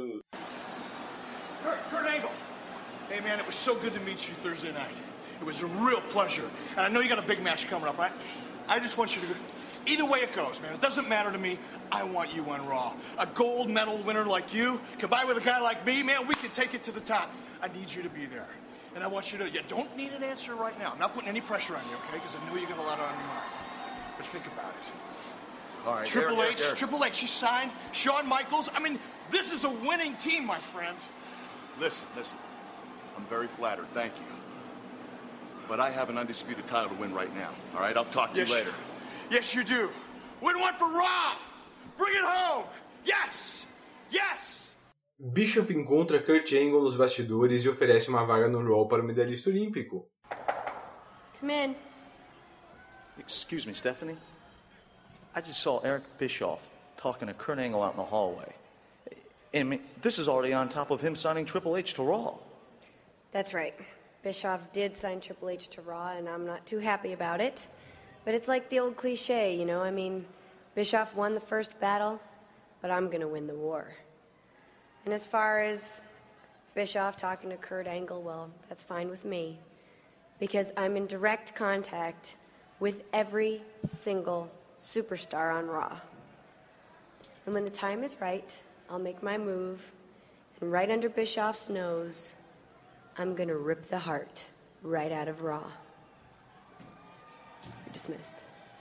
Kurt, Kurt Angle! Hey man, it was so good to meet you Thursday night. It was a real pleasure. And I know you got a big match coming up. I, I just want you to. Either way it goes, man, it doesn't matter to me. I want you on Raw. A gold medal winner like you, combined with a guy like me, man, we can take it to the top. I need you to be there. And I want you to, you don't need an answer right now. I'm not putting any pressure on you, okay? Because I know you got a lot on your mind. But think about it. All right, Triple there, H, there, there. Triple H, you signed Shawn Michaels. I mean, this is a winning team, my friend. Listen, listen. I'm very flattered, thank you. But I have an undisputed title to win right now, all right? I'll talk to yes, you later. Yes, you do. Win one for Raw! Bring it home! Yes! Yes! Bischoff encontra Kurt Angle nos bastidores e oferece uma vaga no Raw para o medalhista olímpico. Come in. Excuse me, Stephanie? I just saw Eric Bischoff talking to Kurt Angle out in the hallway. I mean, this is already on top of him signing Triple H to Raw. That's right. Bischoff did sign Triple H to Raw, and I'm not too happy about it. But it's like the old cliche, you know? I mean, Bischoff won the first battle, but I'm going to win the war. And as far as Bischoff talking to Kurt Angle, well, that's fine with me. Because I'm in direct contact with every single superstar on Raw. And when the time is right, I'll make my move, and right under Bischoff's nose, I'm gonna rip the heart right out of Raw. You're dismissed.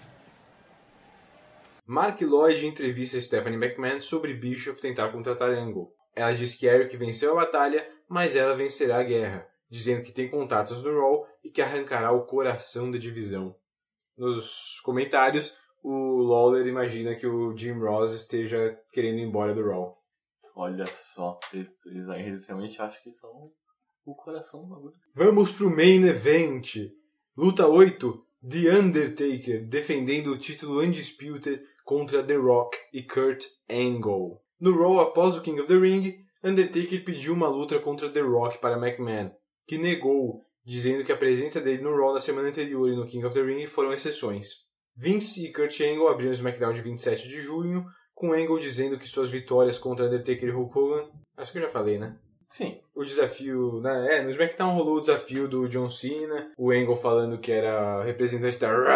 Mark Lloyd entrevista Stephanie McMahon sobre Bischoff tentar contratar Angle. Ela diz que Eric venceu a batalha, mas ela vencerá a guerra, dizendo que tem contatos no Raw e que arrancará o coração da divisão. Nos comentários, o Lawler imagina que o Jim Ross esteja querendo ir embora do Raw. Olha só, eles, eles realmente acham que são o coração do bagulho. Vamos pro Main Event. Luta oito, The Undertaker defendendo o título Undisputed contra The Rock e Kurt Angle. No Raw após o King of the Ring, Undertaker pediu uma luta contra The Rock para McMahon, que negou, dizendo que a presença dele no Raw na semana anterior e no King of the Ring foram exceções. Vince e Kurt Angle abriram o SmackDown de vinte e sete de junho, com Angle dizendo que suas vitórias contra Undertaker e Hulk Hogan... Acho que eu já falei, né? Sim. O desafio... Né? É, no SmackDown rolou o desafio do John Cena, o Angle falando que era representante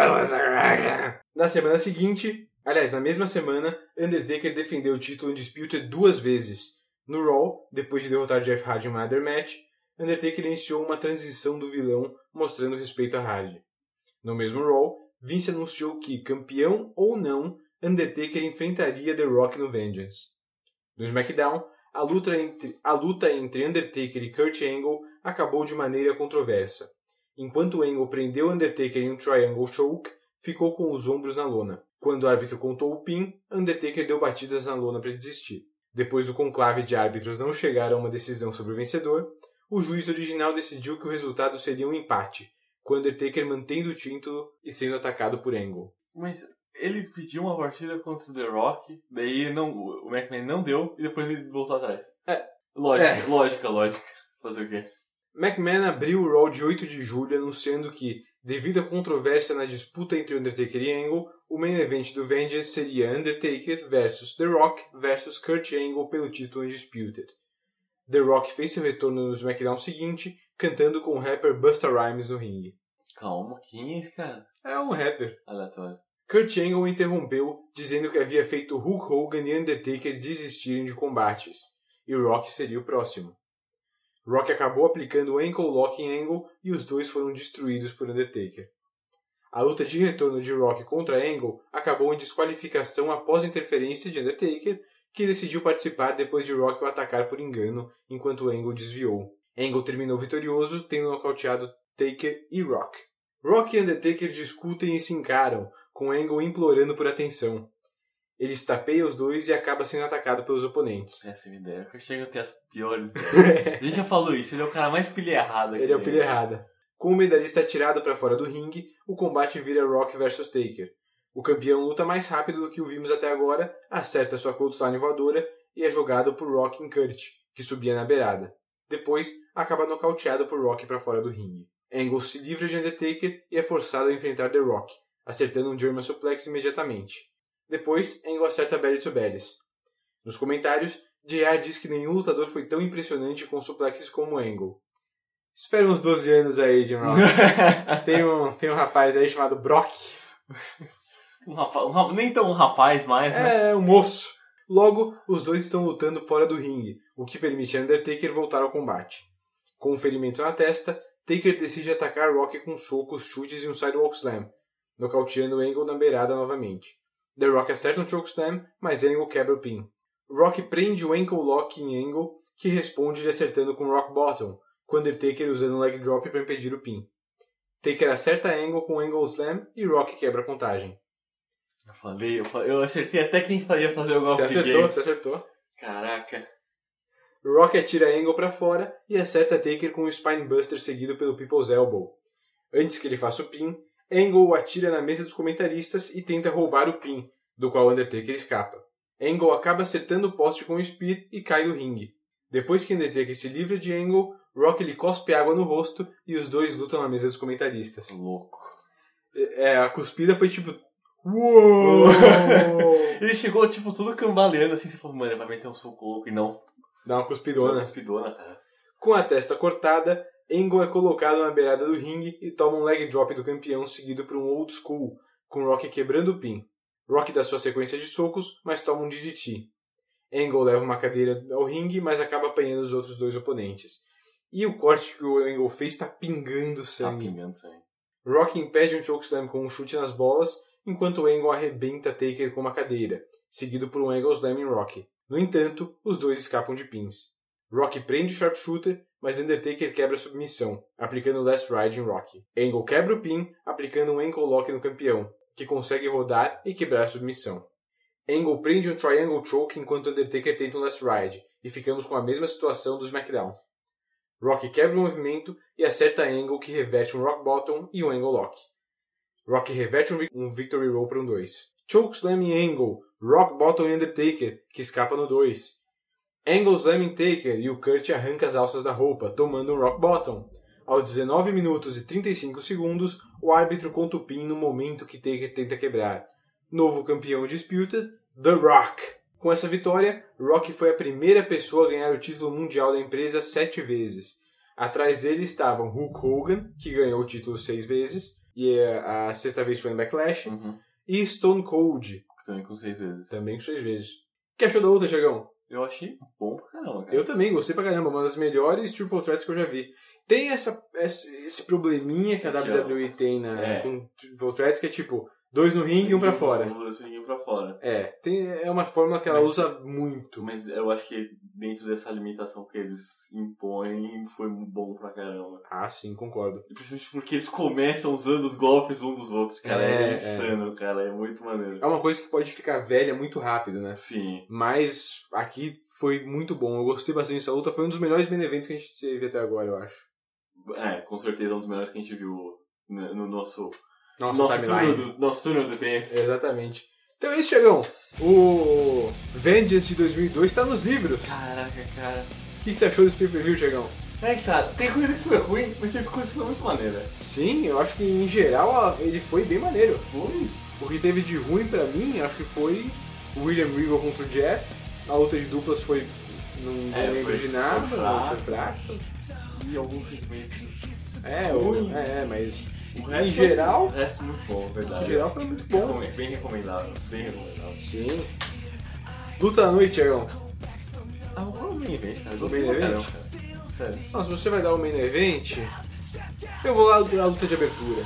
da... Na semana seguinte, aliás, na mesma semana, Undertaker defendeu o título Undisputed duas vezes. No Raw, depois de derrotar Jeff Hardy em uma Ladder Match, Undertaker iniciou uma transição do vilão, mostrando respeito a Hardy. No mesmo Raw, Vince anunciou que, campeão ou não, Undertaker enfrentaria The Rock no Vengeance. No SmackDown, a luta entre, a luta entre Undertaker e Kurt Angle acabou de maneira controversa. Enquanto Angle prendeu Undertaker em um Triangle Choke, ficou com os ombros na lona. Quando o árbitro contou o pin, Undertaker deu batidas na lona para desistir. Depois do conclave de árbitros não chegar a uma decisão sobre o vencedor, o juiz original decidiu que o resultado seria um empate, com Undertaker mantendo o título e sendo atacado por Angle. Mas ele pediu uma partida contra o The Rock, daí não, o McMahon não deu e depois ele voltou atrás. É. Lógica, É. lógica, lógica. Fazer o quê? McMahon abriu o Raw de oito de julho anunciando que, devido à controvérsia na disputa entre Undertaker e Angle, o main event do Vengeance seria Undertaker versus The Rock versus Kurt Angle pelo título Undisputed. The Rock fez seu retorno no SmackDown seguinte, cantando com o rapper Busta Rhymes no ringue. Calma, quem é esse cara? É um rapper. Aleatório. Kurt Angle interrompeu, dizendo que havia feito Hulk Hogan e Undertaker desistirem de combates, e o Rock seria o próximo. Rock acabou aplicando o Ankle Lock em Angle e os dois foram destruídos por Undertaker. A luta de retorno de Rock contra Angle acabou em desqualificação após interferência de Undertaker, que decidiu participar depois de Rock o atacar por engano, enquanto Angle desviou. Angle terminou vitorioso, tendo nocauteado Taker e Rock. Rock e Undertaker discutem e se encaram, com Angle implorando por atenção. Ele estapeia os dois e acaba sendo atacado pelos oponentes. Essa é a ideia. Eu chego a ter as piores ideias. A gente já falou isso, ele é o cara mais pilha errada. Ele é o pilha errada. Com o medalhista atirado para fora do ringue, o combate vira Rock versus Taker. O campeão luta mais rápido do que o vimos até agora, acerta sua clothesline voadora e é jogado por Rock em Kurt, que subia na beirada. Depois, acaba nocauteado por Rock para fora do ringue. Angle se livra de Undertaker e é forçado a enfrentar The Rock, acertando um German Suplex imediatamente. Depois, Angle acerta Belly to Bellies. Nos comentários, J R diz que nenhum lutador foi tão impressionante com suplexes como Angle. Espera uns doze anos aí, Jim Ross. tem, um, tem um rapaz aí chamado Brock. Um rapaz, um rapaz, nem tão um rapaz mais, né? É, um moço. Logo, os dois estão lutando fora do ringue, o que permite a Undertaker voltar ao combate. Com um ferimento na testa, Taker decide atacar Rock com socos, chutes e um Sidewalk Slam, nocauteando Angle na beirada novamente. The Rock acerta um chokeslam, mas Angle quebra o pin. Rock prende o Ankle Lock em Angle, que responde lhe acertando com Rock Bottom, com Undertaker usando um leg drop para impedir o pin. Taker acerta Angle com Angle Slam e Rock quebra a contagem. Eu falei, eu, falei, eu acertei até quem faria fazer o golpe Você acertou, game. você acertou. Caraca. Rock atira Angle para fora e acerta Taker com um Spinebuster seguido pelo People's Elbow. Antes que ele faça o pin, Angle o atira na mesa dos comentaristas e tenta roubar o pin, do qual Undertaker escapa. Angle acaba acertando o poste com o Spear e cai do ringue. Depois que Undertaker se livra de Angle, Rock lhe cospe água no rosto e os dois lutam na mesa dos comentaristas. Louco. É, a cuspida foi tipo... Uou! Ele chegou, tipo, tudo cambaleando assim, você falou, mano, ele vai meter um soco louco e não. Dá uma cuspidona. Uma cuspidona, cara. Com a testa cortada, Angle é colocado na beirada do ringue e toma um leg drop do campeão seguido por um old school, com Rock quebrando o pin. Rock dá sua sequência de socos, mas toma um D D T. Angle leva uma cadeira ao ringue, mas acaba apanhando os outros dois oponentes. E o corte que o Angle fez está pingando sangue. Tá pingando sangue. Rock impede um chokeslam com um chute nas bolas, enquanto o Angle arrebenta Taker com uma cadeira, seguido por um Angle Slam em Rock. No entanto, os dois escapam de pins. Rock prende o Sharpshooter, mas Undertaker quebra a submissão, aplicando o Last Ride em Rock. Angle quebra o pin, aplicando um Ankle Lock no campeão, que consegue rodar e quebrar a submissão. Angle prende um Triangle Choke enquanto Undertaker tenta um Last Ride, e ficamos com a mesma situação do SmackDown. Rock quebra o movimento e acerta Angle, que reverte um Rock Bottom e um Angle Lock. Rock reverte um Victory Roll para um dois. Chokeslam em Angle. Rock Bottom e Undertaker, que escapa no dois. Angle slamming Taker e o Kurt arranca as alças da roupa, tomando um Rock Bottom. Aos dezenove minutos e trinta e cinco segundos, o árbitro conta o pin no momento que Taker tenta quebrar. Novo campeão Disputed, The Rock. Com essa vitória, Rock foi a primeira pessoa a ganhar o título mundial da empresa sete vezes. Atrás dele estavam Hulk Hogan, que ganhou o título seis vezes, e a sexta vez foi no Backlash, uhum. e Stone Cold. Também com seis vezes. Também com seis vezes. O que achou da luta, Thiagão? Eu achei bom pra caramba, cara. Eu também, gostei pra caramba. Uma das melhores Triple Threats que eu já vi. Tem essa, esse, esse probleminha que a Aqui, W W E tem na, é. com Triple Threats, que é tipo, dois no ringue e um pra fora. Dois no ringue e um pra fora. É, tem, é uma fórmula que ela mas, usa muito. Mas eu acho que dentro dessa limitação que eles impõem, foi bom pra caramba. Ah, sim, concordo. E principalmente porque eles começam usando os golpes uns dos outros, cara. É, É, é insano, é. cara. É muito maneiro. É uma coisa que pode ficar velha muito rápido, né? Sim. Mas aqui foi muito bom. Eu gostei bastante dessa luta. Foi um dos melhores main events que a gente teve até agora, eu acho. É, com certeza é um dos melhores que a gente viu no, no nosso... Nossa, nosso timeline. turno do, nosso turno do tempo. Exatamente. Então é isso, Thiagão. O Vengeance de dois mil e dois está nos livros. Caraca, cara. O que você achou desse pay-per-view, Thiagão? É que tá, tem coisa que foi ruim, mas tem coisa que foi muito maneira. Sim, eu acho que em geral ele foi bem maneiro. Foi. O que teve de ruim pra mim, acho que foi o William Regal contra o Jeff. A luta de duplas foi... Não É, lembro foi- de nada, foi mas foi fraco. fraco. E alguns segmentos... É, ruins. o, é, mas... O Em resto foi- geral... O resto muito bom, verdade. Em geral foi muito bom. Recome- Bem recomendável, bem recomendável. Sim. Luta da noite, Thiagão. Ah, o main event, cara. Eu O gostei main pra event? caramba, cara. Sério. Não, se você vai dar o main event, eu vou lá da luta de abertura.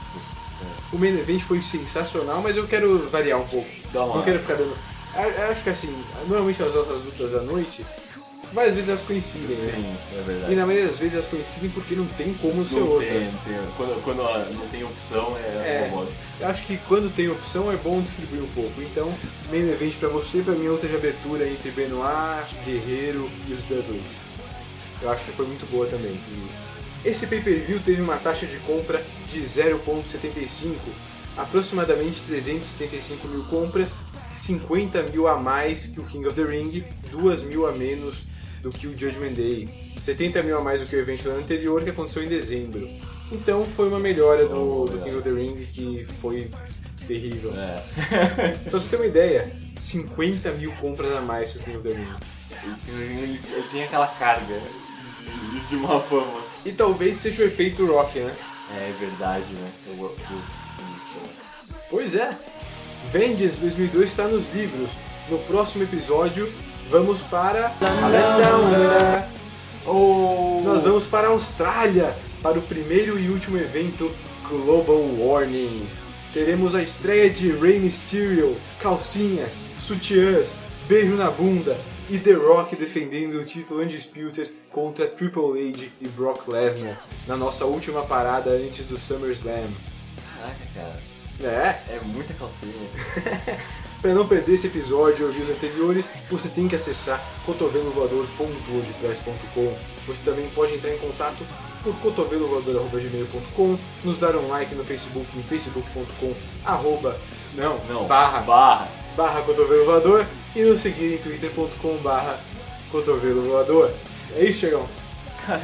O main event foi sensacional, mas eu quero variar um pouco. Dá uma- Não quero ficar dando... Eu acho que assim, normalmente as nossas lutas da noite, várias vezes elas coincidem, né? Sim, é verdade. E na maioria das vezes elas coincidem porque não tem como ser Não outra. tem, não tem. Quando, quando ah, não tem opção, é, É, famoso. eu acho que quando tem opção é bom distribuir um pouco. Então, main event pra você, pra mim, luta de abertura entre Benoit, Guerreiro e os Dudleys. Eu acho que foi muito boa também. Esse pay-per-view teve uma taxa de compra de zero vírgula setenta e cinco, aproximadamente trezentos e setenta e cinco mil compras, cinquenta mil a mais que o King of the Ring, duas mil a menos do que o Judgment Day, setenta mil a mais do que o evento do ano anterior, que aconteceu em dezembro. Então foi uma melhora do, do King of the Ring, que foi terrível. É. Então você tem uma ideia, cinquenta mil compras a mais que o King of the Ring. Ele, ele- ele tem aquela carga de, de uma fama. E talvez seja o efeito Rock, né? É verdade, né? Eu, putz, isso, né? Pois é. Vengeance dois mil e dois está nos livros. No próximo episódio, vamos para a Letdown. Oh. Nós vamos para a Austrália, para o primeiro e último evento Global Warning. Teremos a estreia de Rey Mysterio, calcinhas, sutiãs, beijo na bunda e The Rock defendendo o título Undisputed contra Triple H e Brock Lesnar na nossa última parada antes do SummerSlam. Caraca, cara. É. É muita calcinha. Para não perder esse episódio e ouvir os anteriores, você tem que acessar cotovelo voador ponto wordpress ponto com. Você também pode entrar em contato por cotovelo voador arroba gmail ponto com, nos dar um like no Facebook em facebook ponto com arroba, não, Não, barra, barra. barra cotovelo voador e nos seguir em twitter ponto com barra cotovelo voador. É isso, Chegão? Cara,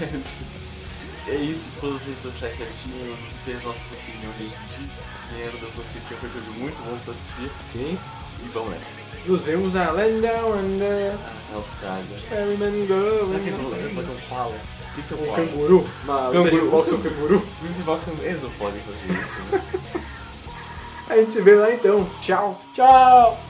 é isso, todas as redes sociais certinho, vocês, as nossas opiniões de merda, vocês têm um conteúdo muito bom pra assistir. Sim. E vamos nessa. Nos vemos na Land Down Under. Na Austrália. Everyman go. Será que eles vão fazer um pala? O que que é um Um pala? canguru? Uma luta de boxe ou canguru? Luta de boxe, eles não podem fazer isso, né? A gente se vê lá então. Tchau. Tchau!